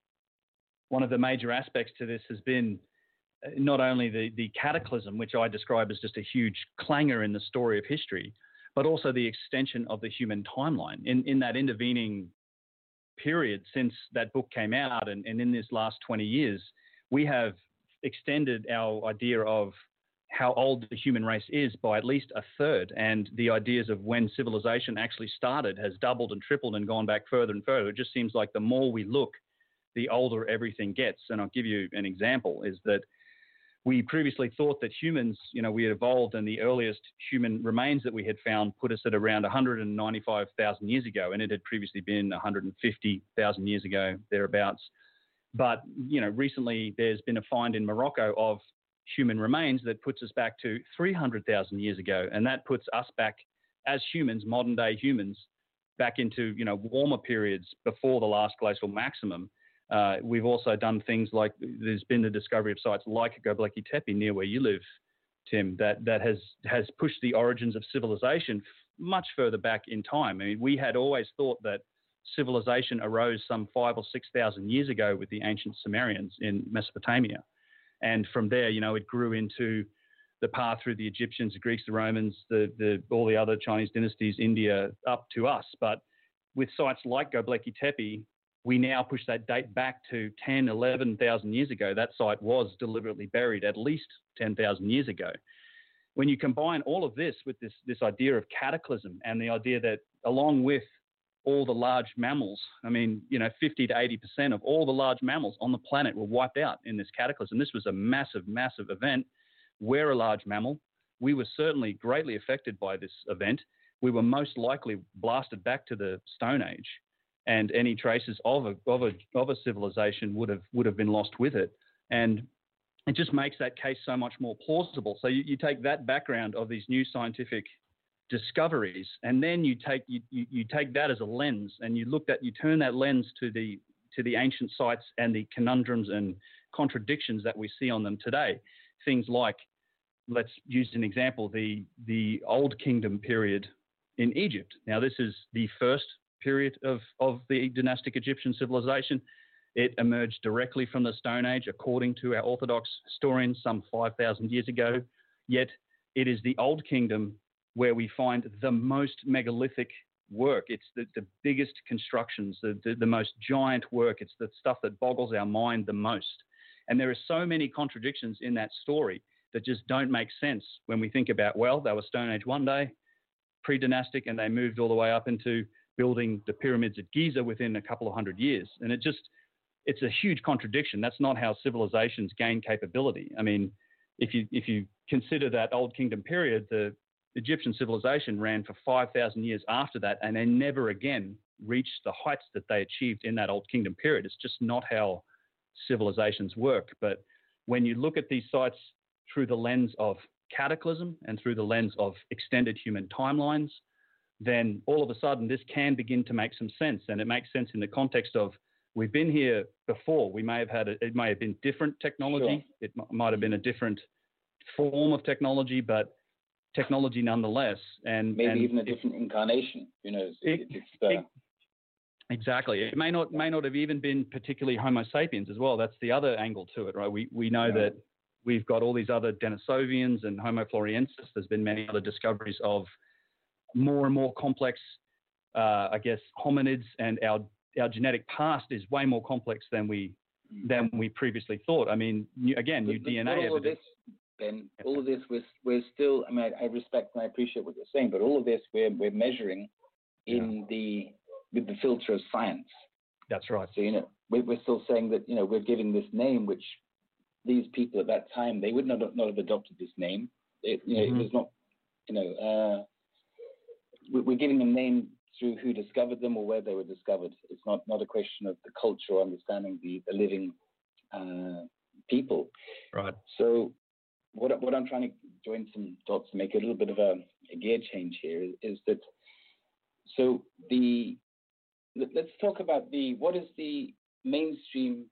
one of the major aspects to this has been not only the, the cataclysm, which I describe as just a huge clangor in the story of history, but also the extension of the human timeline. In, in that intervening period since that book came out, and, and in this last twenty years, we have extended our idea of how old the human race is by at least a third. And the ideas of when civilization actually started has doubled and tripled and gone back further and further. It just seems like the more we look, the older everything gets. And I'll give you an example, is that we previously thought that humans, you know, we had evolved, and the earliest human remains that we had found put us at around one hundred ninety-five thousand years ago, and it had previously been one hundred fifty thousand years ago, thereabouts. But, you know, recently there's been a find in Morocco of human remains that puts us back to three hundred thousand years ago, and that puts us back as humans, modern day humans, back into, you know, warmer periods before the last glacial maximum. Uh, we've also done things like, there's been the discovery of sites like Göbekli Tepe near where you live, Tim, that, that has, has pushed the origins of civilization f- much further back in time. I mean, we had always thought that civilization arose some five or six thousand years ago with the ancient Sumerians in Mesopotamia. And from there, you know, it grew into the path through the Egyptians, the Greeks, the Romans, the, the, all the other Chinese dynasties, India, up to us. But with sites like Göbekli Tepe, we now push that date back to ten, eleven thousand years ago. That site was deliberately buried at least ten thousand years ago. When you combine all of this with this, this idea of cataclysm, and the idea that along with all the large mammals. I mean, you know, fifty to eighty percent of all the large mammals on the planet were wiped out in this cataclysm. This was a massive, massive event. We're a large mammal. We were certainly greatly affected by this event. We were most likely blasted back to the Stone Age, and any traces of a, of a, of a civilization would have, would have been lost with it. And it just makes that case so much more plausible. So you, you take that background of these new scientific discoveries, and then you take you, you, you take that as a lens, and you look at you turn that lens to the to the ancient sites and the conundrums and contradictions that we see on them today. Things like, let's use an example, the the Old Kingdom period in Egypt. Now, this is the first period of of the dynastic Egyptian civilization. It emerged directly from the Stone Age, according to our Orthodox historians, some five thousand years ago. Yet it is the Old Kingdom where we find the most megalithic work. It's the, the biggest constructions, the, the, the most giant work. It's the stuff that boggles our mind the most. And there are so many contradictions in that story that just don't make sense when we think about, well, they were Stone Age one day, pre-dynastic, and they moved all the way up into building the pyramids at Giza within a couple of hundred years. And it just, it's a huge contradiction. That's not how civilizations gain capability. I mean, if you if you consider that Old Kingdom period, the Egyptian civilization ran for five thousand years after that, and they never again reached the heights that they achieved in that Old Kingdom period. It's just not how civilizations work. But when you look at these sites through the lens of cataclysm and through the lens of extended human timelines, then all of a sudden this can begin to make some sense. And it makes sense in the context of, we've been here before. We may have had, a, it may have been different technology. Sure. It m- might have been a different form of technology, but technology nonetheless. And maybe and even a it, different incarnation, you know. It, it's, uh, it, exactly. It may not may not have even been particularly Homo sapiens as well. That's the other angle to it, right? We we know yeah. that we've got all these other Denisovians and Homo floresiensis. There's been many other discoveries of more and more complex, uh, I guess, hominids, and our our genetic past is way more complex than we than we previously thought. I mean, new, again, new but, D N A but all evidence. Of this, Ben, all of this, we're, we're still, I mean, I, I respect and I appreciate what you're saying, but all of this we're, we're measuring in yeah. the, with the filter of science. That's right. So, you know, we're, we're still saying that, you know, we're giving this name, which these people at that time, they would not have, not have adopted this name. It, you know, mm-hmm. it was not, you know, uh, we, we're giving them name through who discovered them or where they were discovered. It's not, not a question of the culture or understanding the, the living uh, people. Right. So, What, what I'm trying to join some dots to make a little bit of a, a gear change here is, is that, so the, let's talk about the, what is the mainstream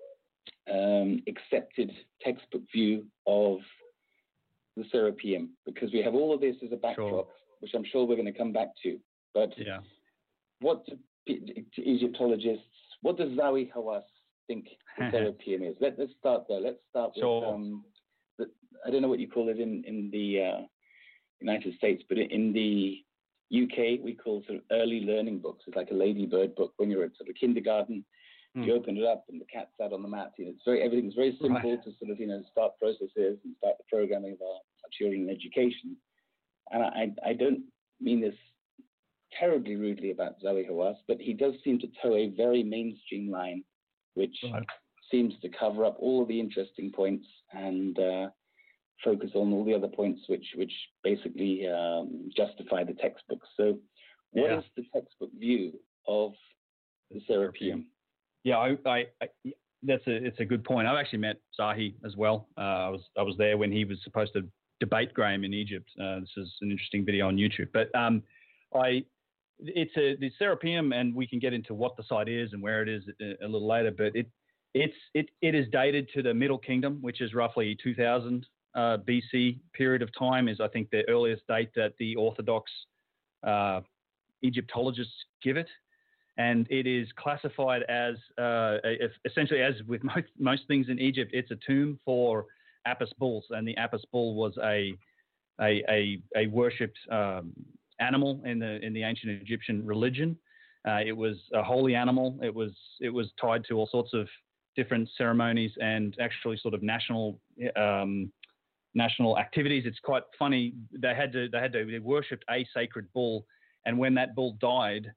um, accepted textbook view of the Serapeum? Because we have all of this as a backdrop, sure. which I'm sure we're going to come back to. But yeah. what do Egyptologists, what does Zahi Hawass think the Serapeum is? Let, let's start there. Let's start with... Sure. Um, I don't know what you call it in, in the uh, United States, but in the U K, we call sort of early learning books. It's like a ladybird book. When you're at sort of kindergarten, mm. you open it up and the cat sat on the mat. You know, it's very, everything's very simple right. to sort of, you know, start processes and start the programming of our, our children in education. And I, I don't mean this terribly rudely about Zahi Hawass, but he does seem to toe a very mainstream line, which right. seems to cover up all of the interesting points and uh, focus on all the other points which which basically um, justify the textbooks. So what yeah. is the textbook view of the Serapeum? Yeah, I, I, I, that's a it's a good point. I've actually met Zahi as well. Uh, I was I was there when he was supposed to debate Graham in Egypt. Uh, this is an interesting video on YouTube. But um, I it's a the Serapeum, and we can get into what the site is and where it is a, a little later. But it it's it it is dated to the Middle Kingdom, which is roughly two thousand. Uh, B C period of time is, I think, the earliest date that the Orthodox uh, Egyptologists give it. And it is classified as, uh, a, essentially as with most, most things in Egypt, it's a tomb for Apis bulls. And the Apis bull was a a, a, a worshipped um, animal in the in the ancient Egyptian religion. Uh, it was a holy animal. It was it was tied to all sorts of different ceremonies and actually sort of national um, national activities. It's quite funny. They had to, they had to, they worshipped a sacred bull. And when that bull died,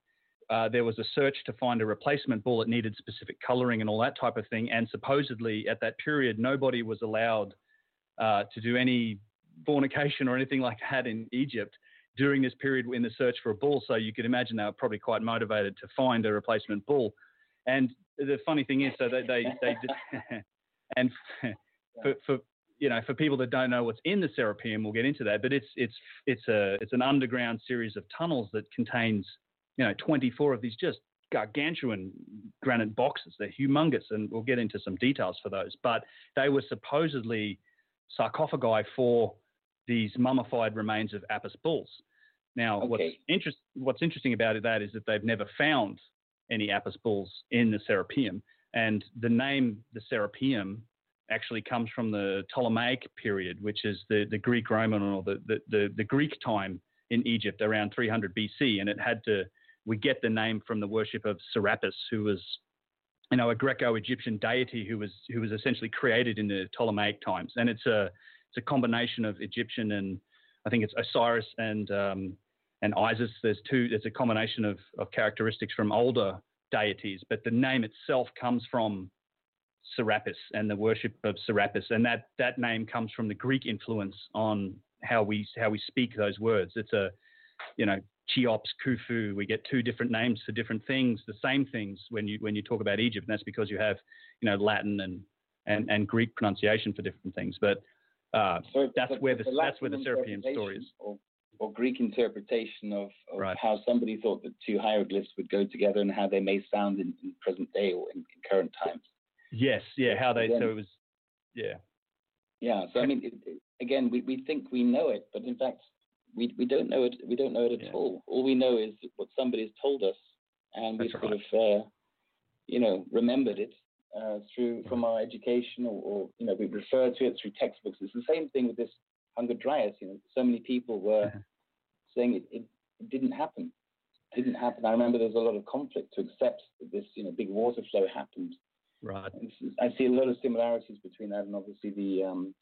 uh, there was a search to find a replacement bull that needed specific coloring and all that type of thing. And supposedly at that period, nobody was allowed uh, to do any fornication or anything like that in Egypt during this period in the search for a bull. So you could imagine they were probably quite motivated to find a replacement bull. And the funny thing is, so they, they, they did, and for, for, you know, for people that don't know what's in the Serapeum, we'll get into that, but it's, it's, it's a, it's an underground series of tunnels that contains, you know, twenty-four of these just gargantuan granite boxes. They're humongous, and we'll get into some details for those, but they were supposedly sarcophagi for these mummified remains of Apis bulls. Now, Okay. what's, interest, what's interesting about that is that they've never found any Apis bulls in the Serapeum. And the name, the Serapeum, actually comes from the Ptolemaic period, which is the, the Greek Roman or the, the, the, the Greek time in Egypt around three hundred B C. And it had to, we get the name from the worship of Serapis, who was, you know, a Greco-Egyptian deity who was, who was essentially created in the Ptolemaic times. And it's a, it's a combination of Egyptian and I think it's Osiris and, um, and Isis. There's two, there's a combination of, of characteristics from older deities, but the name itself comes from Serapis and the worship of Serapis. And that, that name comes from the Greek influence on how we, how we speak those words. It's a, you know, Cheops, Khufu, we get two different names for different things, the same things when you, when you talk about Egypt. And that's because you have, you know, Latin and, and, and Greek pronunciation for different things. But uh, So that's the- where the, the that's where the Latin Serapeum story is. Or, or Greek interpretation of, of Right. how somebody thought that two hieroglyphs would go together and how they may sound in, in present day or in, in current times. Yes, yeah, how they, Again- so it was, yeah. Yeah. So I mean, it, it- again, we, we think we know it, but in fact, we we don't know it. We don't know it at Yeah. all. All we know is what somebody has told us, and we That's sort right. of, uh, you know, remembered it uh, through from our education, or, or you know, we refer to it through textbooks. It's the same thing with this Hunger Dryas. You know, so many people were Yeah. saying it, it, it didn't happen. It didn't happen. I remember there was a lot of conflict to accept that this, you know, big water flow happened. Right. It's- I see a lot of similarities between that and obviously the, um,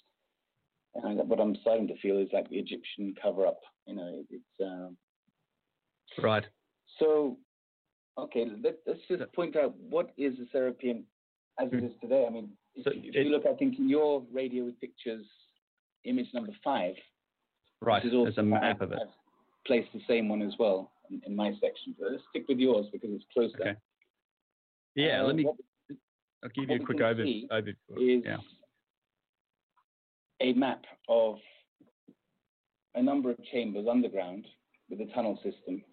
and what I'm starting to feel is like the Egyptian cover-up. You know, it, it's um, Right. so. Okay, let, let's just point out what is the Serapeum as it is today. I mean, if, So if it- you look, I think in your radio with pictures, image number five. Right. which is also, There's a map I've, of it. I've placed the same one as well in, in my section. So let's stick with yours because it's closer. Okay. Yeah, Uh, let me, what I'll give what you a we quick can over, see overview. is Yeah. a map of a number of chambers underground with a tunnel system.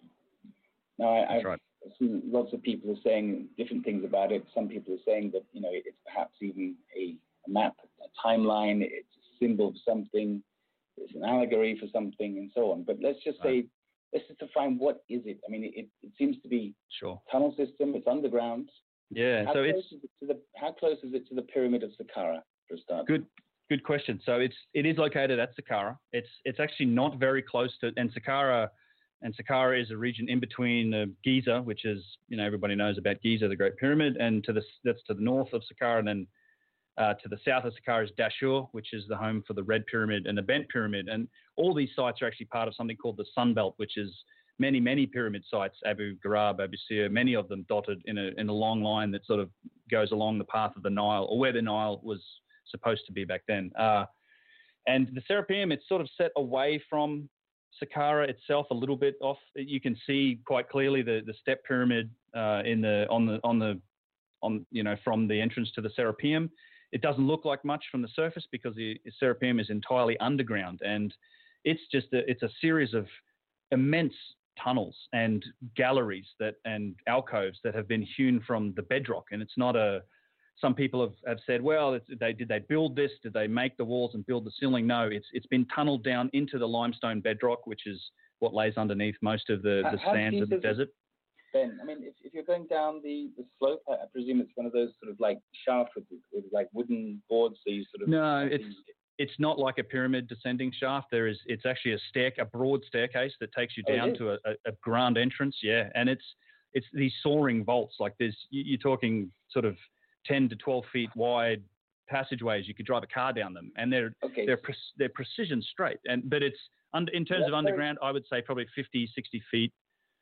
Now, I, That's I've right. seen lots of people are saying different things about it. Some people are saying that, you know, it's perhaps even a, a map, a timeline, it's a symbol of something, it's an allegory for something, and so on. But let's just Right. say, let's just define what is it. I mean, it, it seems to be Sure. tunnel system, it's underground. Yeah. How So close it's is it to the how close is it to the pyramid of Saqqara, for a start? good. Good question. So it's it is located at Saqqara. It's it's actually not very close to, and Saqqara, and Saqqara is a region in between uh, Giza, which is, you know, everybody knows about Giza, the Great Pyramid, and to the that's to the north of Saqqara, and then uh, to the south of Saqqara is Dashur, which is the home for the Red Pyramid and the Bent Pyramid, and all these sites are actually part of something called the Sun Belt, which is many many pyramid sites, Abu Ghraib, Abu Sir, many of them dotted in a in a long line that sort of goes along the path of the Nile, or where the Nile was supposed to be back then. Uh, and the Serapeum, it's sort of set away from Saqqara itself a little bit off. You can see quite clearly the, the step pyramid uh, in the on the on the on you know from the entrance to the Serapeum. It doesn't look like much from the surface because the Serapeum is entirely underground, and it's just a, it's a series of immense tunnels and galleries that and alcoves that have been hewn from the bedrock, and it's not a Some people have, have said, well, it's, they, did they build this? Did they make the walls and build the ceiling? No, it's it's been tunneled down into the limestone bedrock, which is what lays underneath most of the, How- the how sands deep of the is it? desert. Ben, I mean, if, if you're going down the, the slope, I, I presume it's one of those sort of like shaft with, with like wooden boards, so you sort of No, it's it's not like a pyramid descending shaft. There is it's actually a stair, a broad staircase that takes you Oh, it down is? to a, a, a grand entrance. Yeah, and it's it's these soaring vaults. Like there's you- you're talking sort of ten to twelve feet wide passageways. You could drive a car down them, and they're okay. they're pre- they're precision straight. And but it's under in terms That's of underground, I would say probably fifty, sixty feet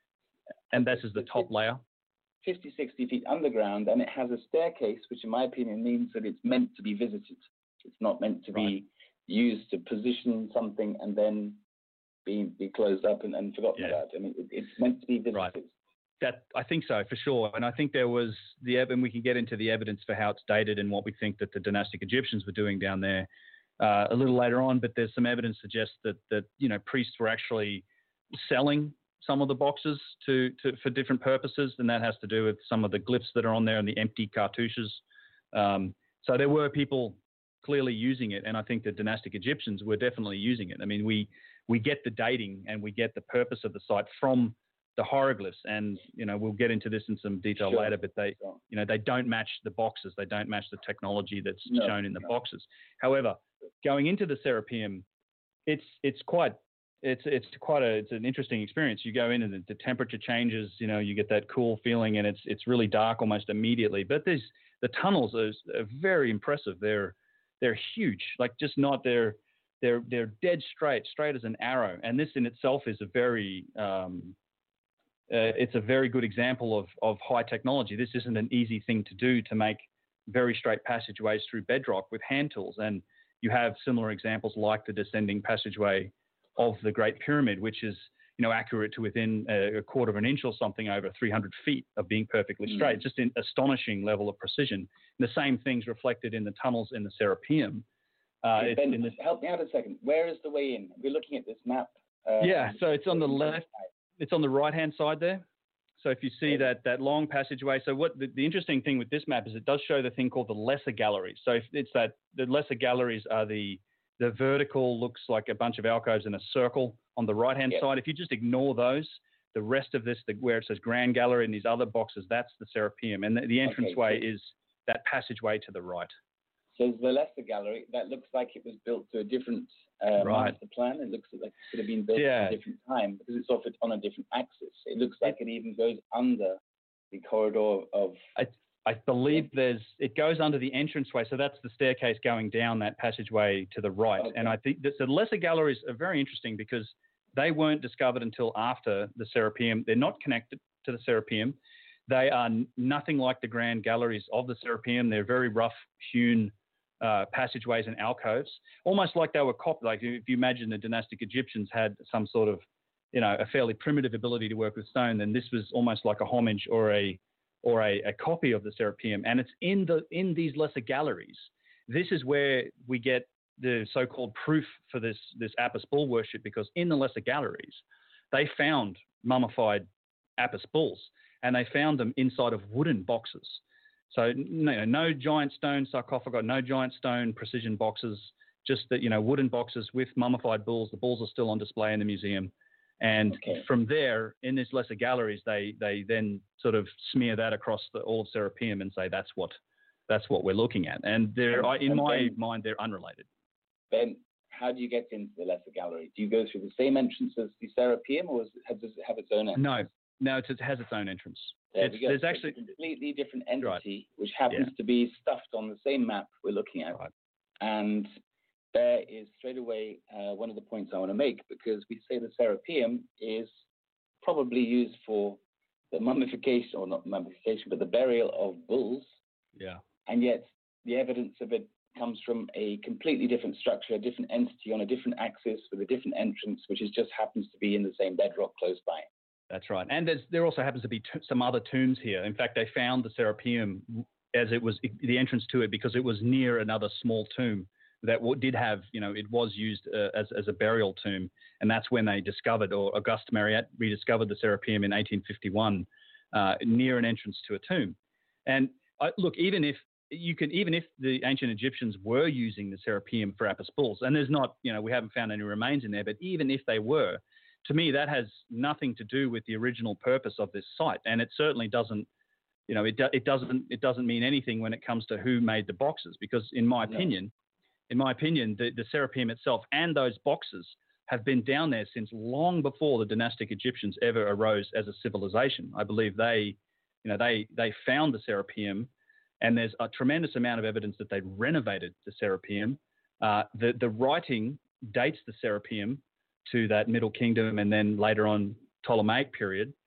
and this is the top layer. fifty, sixty feet underground, and it has a staircase, which in my opinion means that it's meant to be visited. It's not meant to Right. be used to position something and then be, be closed up and, and forgotten Yeah. about. I mean, it, it's meant to be visited. Right. That I think so, for sure. And I think there was the and we can get into the evidence for how it's dated and what we think that the dynastic Egyptians were doing down there uh, a little later on. But there's some evidence suggests that that you know priests were actually selling some of the boxes to, to for different purposes, and that has to do with some of the glyphs that are on there and the empty cartouches. Um, so there were people clearly using it, and I think the dynastic Egyptians were definitely using it. I mean, we we get the dating and we get the purpose of the site from the hieroglyphs, and you know we'll get into this in some detail Sure. later. But they, Sure. you know, they don't match the boxes. They don't match the technology that's No, shown in the no. boxes. However, going into the Serapeum, it's it's quite it's it's quite a it's an interesting experience. You go in and the, the temperature changes. You know, you get that cool feeling, and it's it's really dark almost immediately. But there's the tunnels are, are very impressive. They're they're huge, like just not they're they're they're dead straight, straight as an arrow. And this in itself is a very um, Uh, it's a very good example of, of high technology. This isn't an easy thing to do, to make very straight passageways through bedrock with hand tools. And you have similar examples like the descending passageway of the Great Pyramid, which is, you know, accurate to within a, a quarter of an inch or something over three hundred feet of being perfectly straight. Mm. Just an astonishing level of precision. And the same thing's reflected in the tunnels in the Serapeum. Uh, Hey, it's Ben, in the, help me out a second. Where is the way in? We're looking at this map. Uh, yeah, so it's on the left. It's on the right-hand side there. So if you see Okay. that that long passageway, so what the, the interesting thing with this map is it does show the thing called the lesser galleries. So if it's that the lesser galleries are the the vertical, looks like a bunch of alcoves in a circle on the right-hand Yes. side. If you just ignore those, the rest of this, the, where it says Grand Gallery and these other boxes, that's the Serapeum, and the, the entranceway Okay, so- is that passageway to the right. So the Leicester Gallery, that looks like it was built to a different uh, Right. master plan. It looks like it could have been built Yeah. at a different time because it's offered on a different axis. It looks like it even goes under the corridor of. I, I believe there's it goes under the entranceway, so that's the staircase going down that passageway to the right. Okay. And I think that the lesser galleries are very interesting because they weren't discovered until after the Serapeum. They're not connected to the Serapeum. They are nothing like the grand galleries of the Serapeum. They're very rough hewn uh, passageways and alcoves, almost like they were copied. Like if you imagine the dynastic Egyptians had some sort of, you know, a fairly primitive ability to work with stone, then this was almost like a homage or a or a, a copy of the Serapeum. And it's in the in these lesser galleries. This is where we get the so-called proof for this this Apis bull worship, because in the lesser galleries, they found mummified Apis bulls, and they found them inside of wooden boxes. So no, no giant stone sarcophagi, no giant stone precision boxes, just that, you know, wooden boxes with mummified bulls. The bulls are still on display in the museum. And Okay. from there, in these lesser galleries, they they then sort of smear that across the, all of Serapeum and say that's what that's what we're looking at. And they're, And- in and my then- mind, they're unrelated. Ben, how do you get into the Lesser Gallery? Do you go through the same entrance as the Serapeum, or is it, does it have its own entrance? No, no, it's, it has its own entrance. There It's, we go. there's So actually it's a completely different entity, which happens Yeah. to be stuffed on the same map we're looking at. Right. And there is straight away uh, one of the points I want to make, because we say the Serapeum is probably used for the mummification, or not mummification, but the burial of bulls, yeah. and yet the evidence of it comes from a completely different structure, a different entity on a different axis with a different entrance, which is just happens to be in the same bedrock close by. That's right. And there's, there also happens to be t- some other tombs here. In fact, they found the Serapeum as it was the entrance to it because it was near another small tomb that w- did have, you know, it was used uh, as, as a burial tomb. And that's when they discovered, or Auguste Mariette rediscovered the Serapeum in eighteen fifty-one uh, near an entrance to a tomb. And uh, look, even if you can, even if the ancient Egyptians were using the Serapeum for Apis bulls, and there's not, you know, we haven't found any remains in there, but even if they were, to me, that has nothing to do with the original purpose of this site. And it certainly doesn't, you know, it, do, it doesn't, it doesn't mean anything when it comes to who made the boxes, because in my No. opinion, in my opinion, the, the Serapeum itself and those boxes have been down there since long before the dynastic Egyptians ever arose as a civilization. I believe they, you know, they, they found the Serapeum, and there's a tremendous amount of evidence that they renovated the Serapeum. Uh, the, the writing dates the Serapeum to that Middle Kingdom and then later on Ptolemaic period.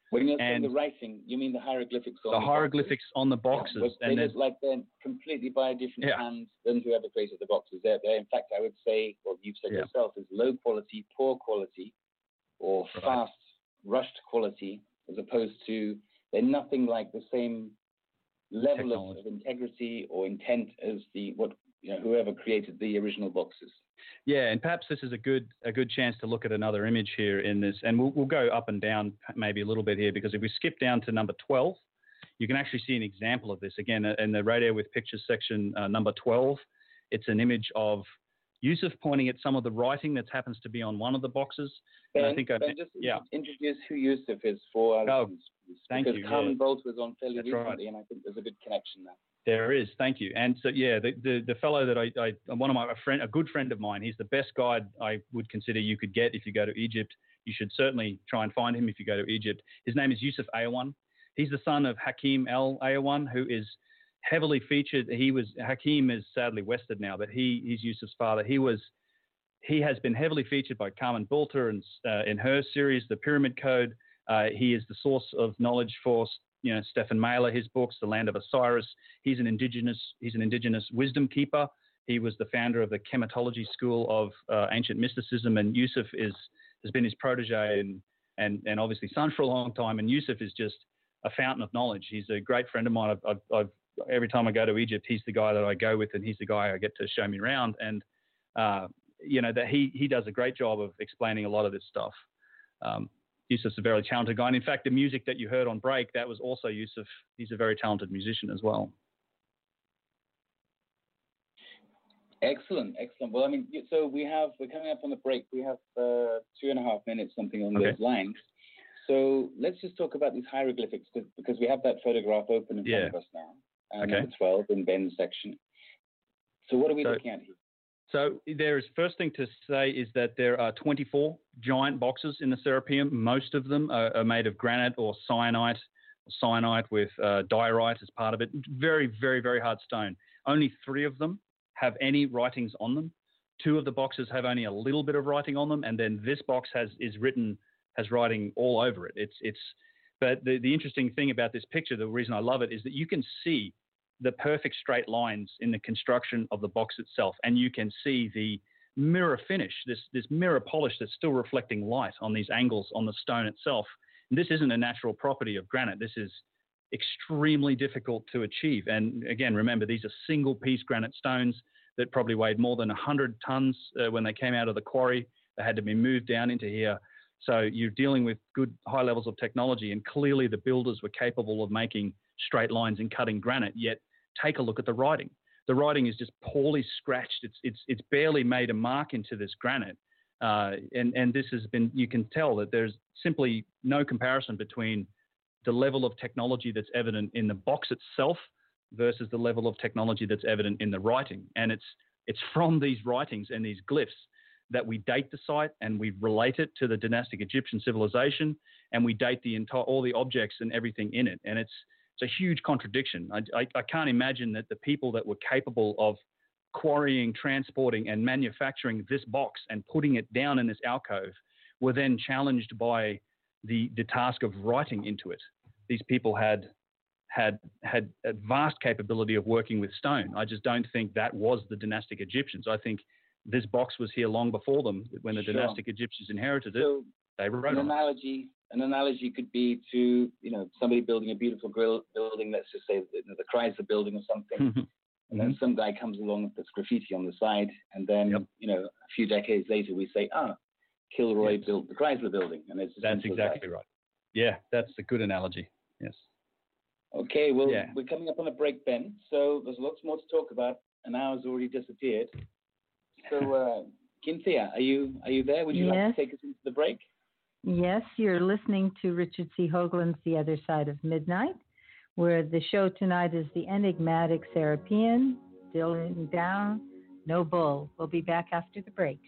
When you're saying And the writing, you mean the hieroglyphics on the the hieroglyphics boxes? on the boxes. Yeah, they and look like they're completely by a different Yeah. hand than whoever created the boxes. They're, they're, in fact, I would say, or you've said Yeah. yourself, is low quality, poor quality, or Right. fast, rushed quality, as opposed to they're nothing like the same level of, Technology. of integrity or intent as the what you know whoever created the original boxes. Yeah, and perhaps this is a good a good chance to look at another image here in this, and we'll we'll go up and down maybe a little bit here, because if we skip down to number twelve, you can actually see an example of this again uh, in the Radio with Pictures section, uh, number twelve. It's an image of Yusuf pointing at some of the writing that happens to be on one of the boxes. Ben, and I think I, ben just yeah. introduce who Yusuf is for our Oh, listeners, please, thank because you, Carmen yeah. Bolt was on fairly That's recently, right. and I think there's a good connection there. There is, thank you. And so, yeah, the, the, the fellow that I, I, one of my, a friend, a good friend of mine, he's the best guide I would consider you could get if you go to Egypt. You should certainly try and find him if you go to Egypt. His name is Yusuf Ayawan. He's the son of Hakim El Ayawan, who is heavily featured. He was, Hakim is sadly wested now, but he, he's Yusuf's father. He was, he has been heavily featured by Carmen Bulter and uh, in her series, The Pyramid Code. Uh, he is the source of knowledge for, you know, Stephen Mailer, his books, The Land of Osiris. He's an indigenous, he's an indigenous wisdom keeper. He was the founder of the chematology school of uh, ancient mysticism, and Yusuf is has been his protege and and and obviously son for a long time. And Yusuf is just a fountain of knowledge. He's a great friend of mine. I've, I've, I've every time I go to Egypt, he's the guy that I go with, and he's the guy I get to show me around. And uh, you know that he he does a great job of explaining a lot of this stuff. Um, Yusuf's a very talented guy. And in fact, the music that you heard on break, that was also Yusuf. He's a very talented musician as well. Excellent, excellent. Well, I mean, so we have, we're coming up on the break. We have uh, two and a half minutes, something on Okay. those lines. So let's just talk about these hieroglyphics, because we have that photograph open in front Yeah. of us now. Uh, Okay. Number twelve in Ben's section. So what are we So- looking at here? So there is, first thing to say is that there are twenty-four giant boxes in the Serapeum. Most of them are, are made of granite or cyanite, or cyanite with uh, diorite as part of it. Very, very, very hard stone. Only three of them have any writings on them. Two of the boxes have only a little bit of writing on them, and then this box has is written has writing all over it. It's it's. But the the interesting thing about this picture, the reason I love it, is that you can see the perfect straight lines in the construction of the box itself, and you can see the mirror finish, this this mirror polish that's still reflecting light on these angles on the stone itself. And this isn't a natural property of granite. This is extremely difficult to achieve. And again, remember, these are single piece granite stones that probably weighed more than one hundred tons uh, when they came out of the quarry. They had to be moved down into here. So you're dealing with good high levels of technology, and clearly the builders were capable of making straight lines and cutting granite. Yet take a look at the writing. The writing is just poorly scratched. It's it's it's barely made a mark into this granite, uh, and and this has been. You can tell that there's simply no comparison between the level of technology that's evident in the box itself versus the level of technology that's evident in the writing. And it's it's from these writings and these glyphs that we date the site, and we relate it to the dynastic Egyptian civilization, and we date the entire all the objects and everything in it. And it's It's a huge contradiction. I, I, I can't imagine that the people that were capable of quarrying, transporting, and manufacturing this box and putting it down in this alcove were then challenged by the, the task of writing into it. These people had had had a vast capability of working with stone. I just don't think that was the dynastic Egyptians. I think this box was here long before them. When the Sure. dynastic Egyptians inherited it, So they wrote an on it. analogy, an analogy could be to, you know, somebody building a beautiful grill building, let's just say you know, the Chrysler building or something, and then some guy comes along and puts graffiti on the side, and then, Yep. you know, a few decades later we say, ah, Kilroy Yes. built the Chrysler building, and it's as That's simple as that. exactly right. Yeah, that's a good analogy. Yes. Okay, well, Yeah. we're coming up on a break, Ben, so there's lots more to talk about. An hour's already disappeared. So, uh, Cynthia, are you are you there? Would you like Yes. to take us into the break? Yes, you're listening to Richard C. Hoagland's The Other Side of Midnight, where the show tonight is The Enigmatic Serapeum, Dilling Down, No Bull. We'll be back after the break.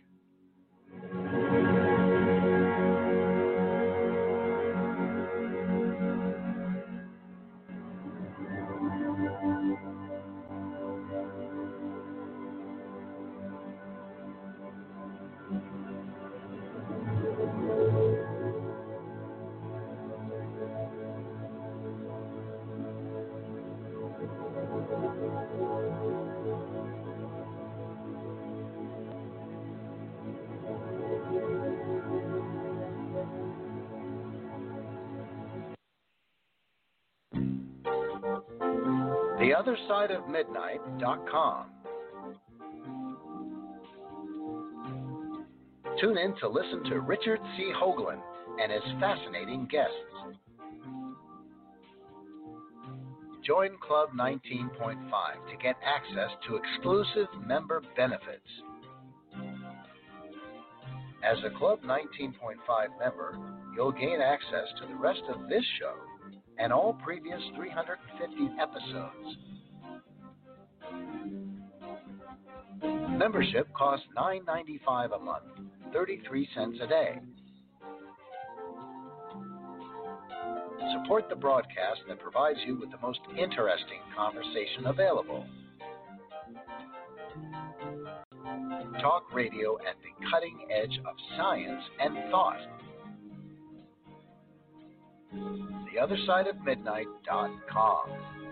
the other side of midnight dot com. Tune in to listen to Richard C. Hoagland and his fascinating guests. Join Club nineteen point five to get access to exclusive member benefits. As a Club nineteen point five member, you'll gain access to the rest of this show and all previous three hundred fifty episodes. Membership costs nine dollars and ninety-five cents a month, thirty-three cents a day. Support the broadcast that provides you with the most interesting conversation available. Talk radio at the cutting edge of science and thought. the other side of midnight dot com.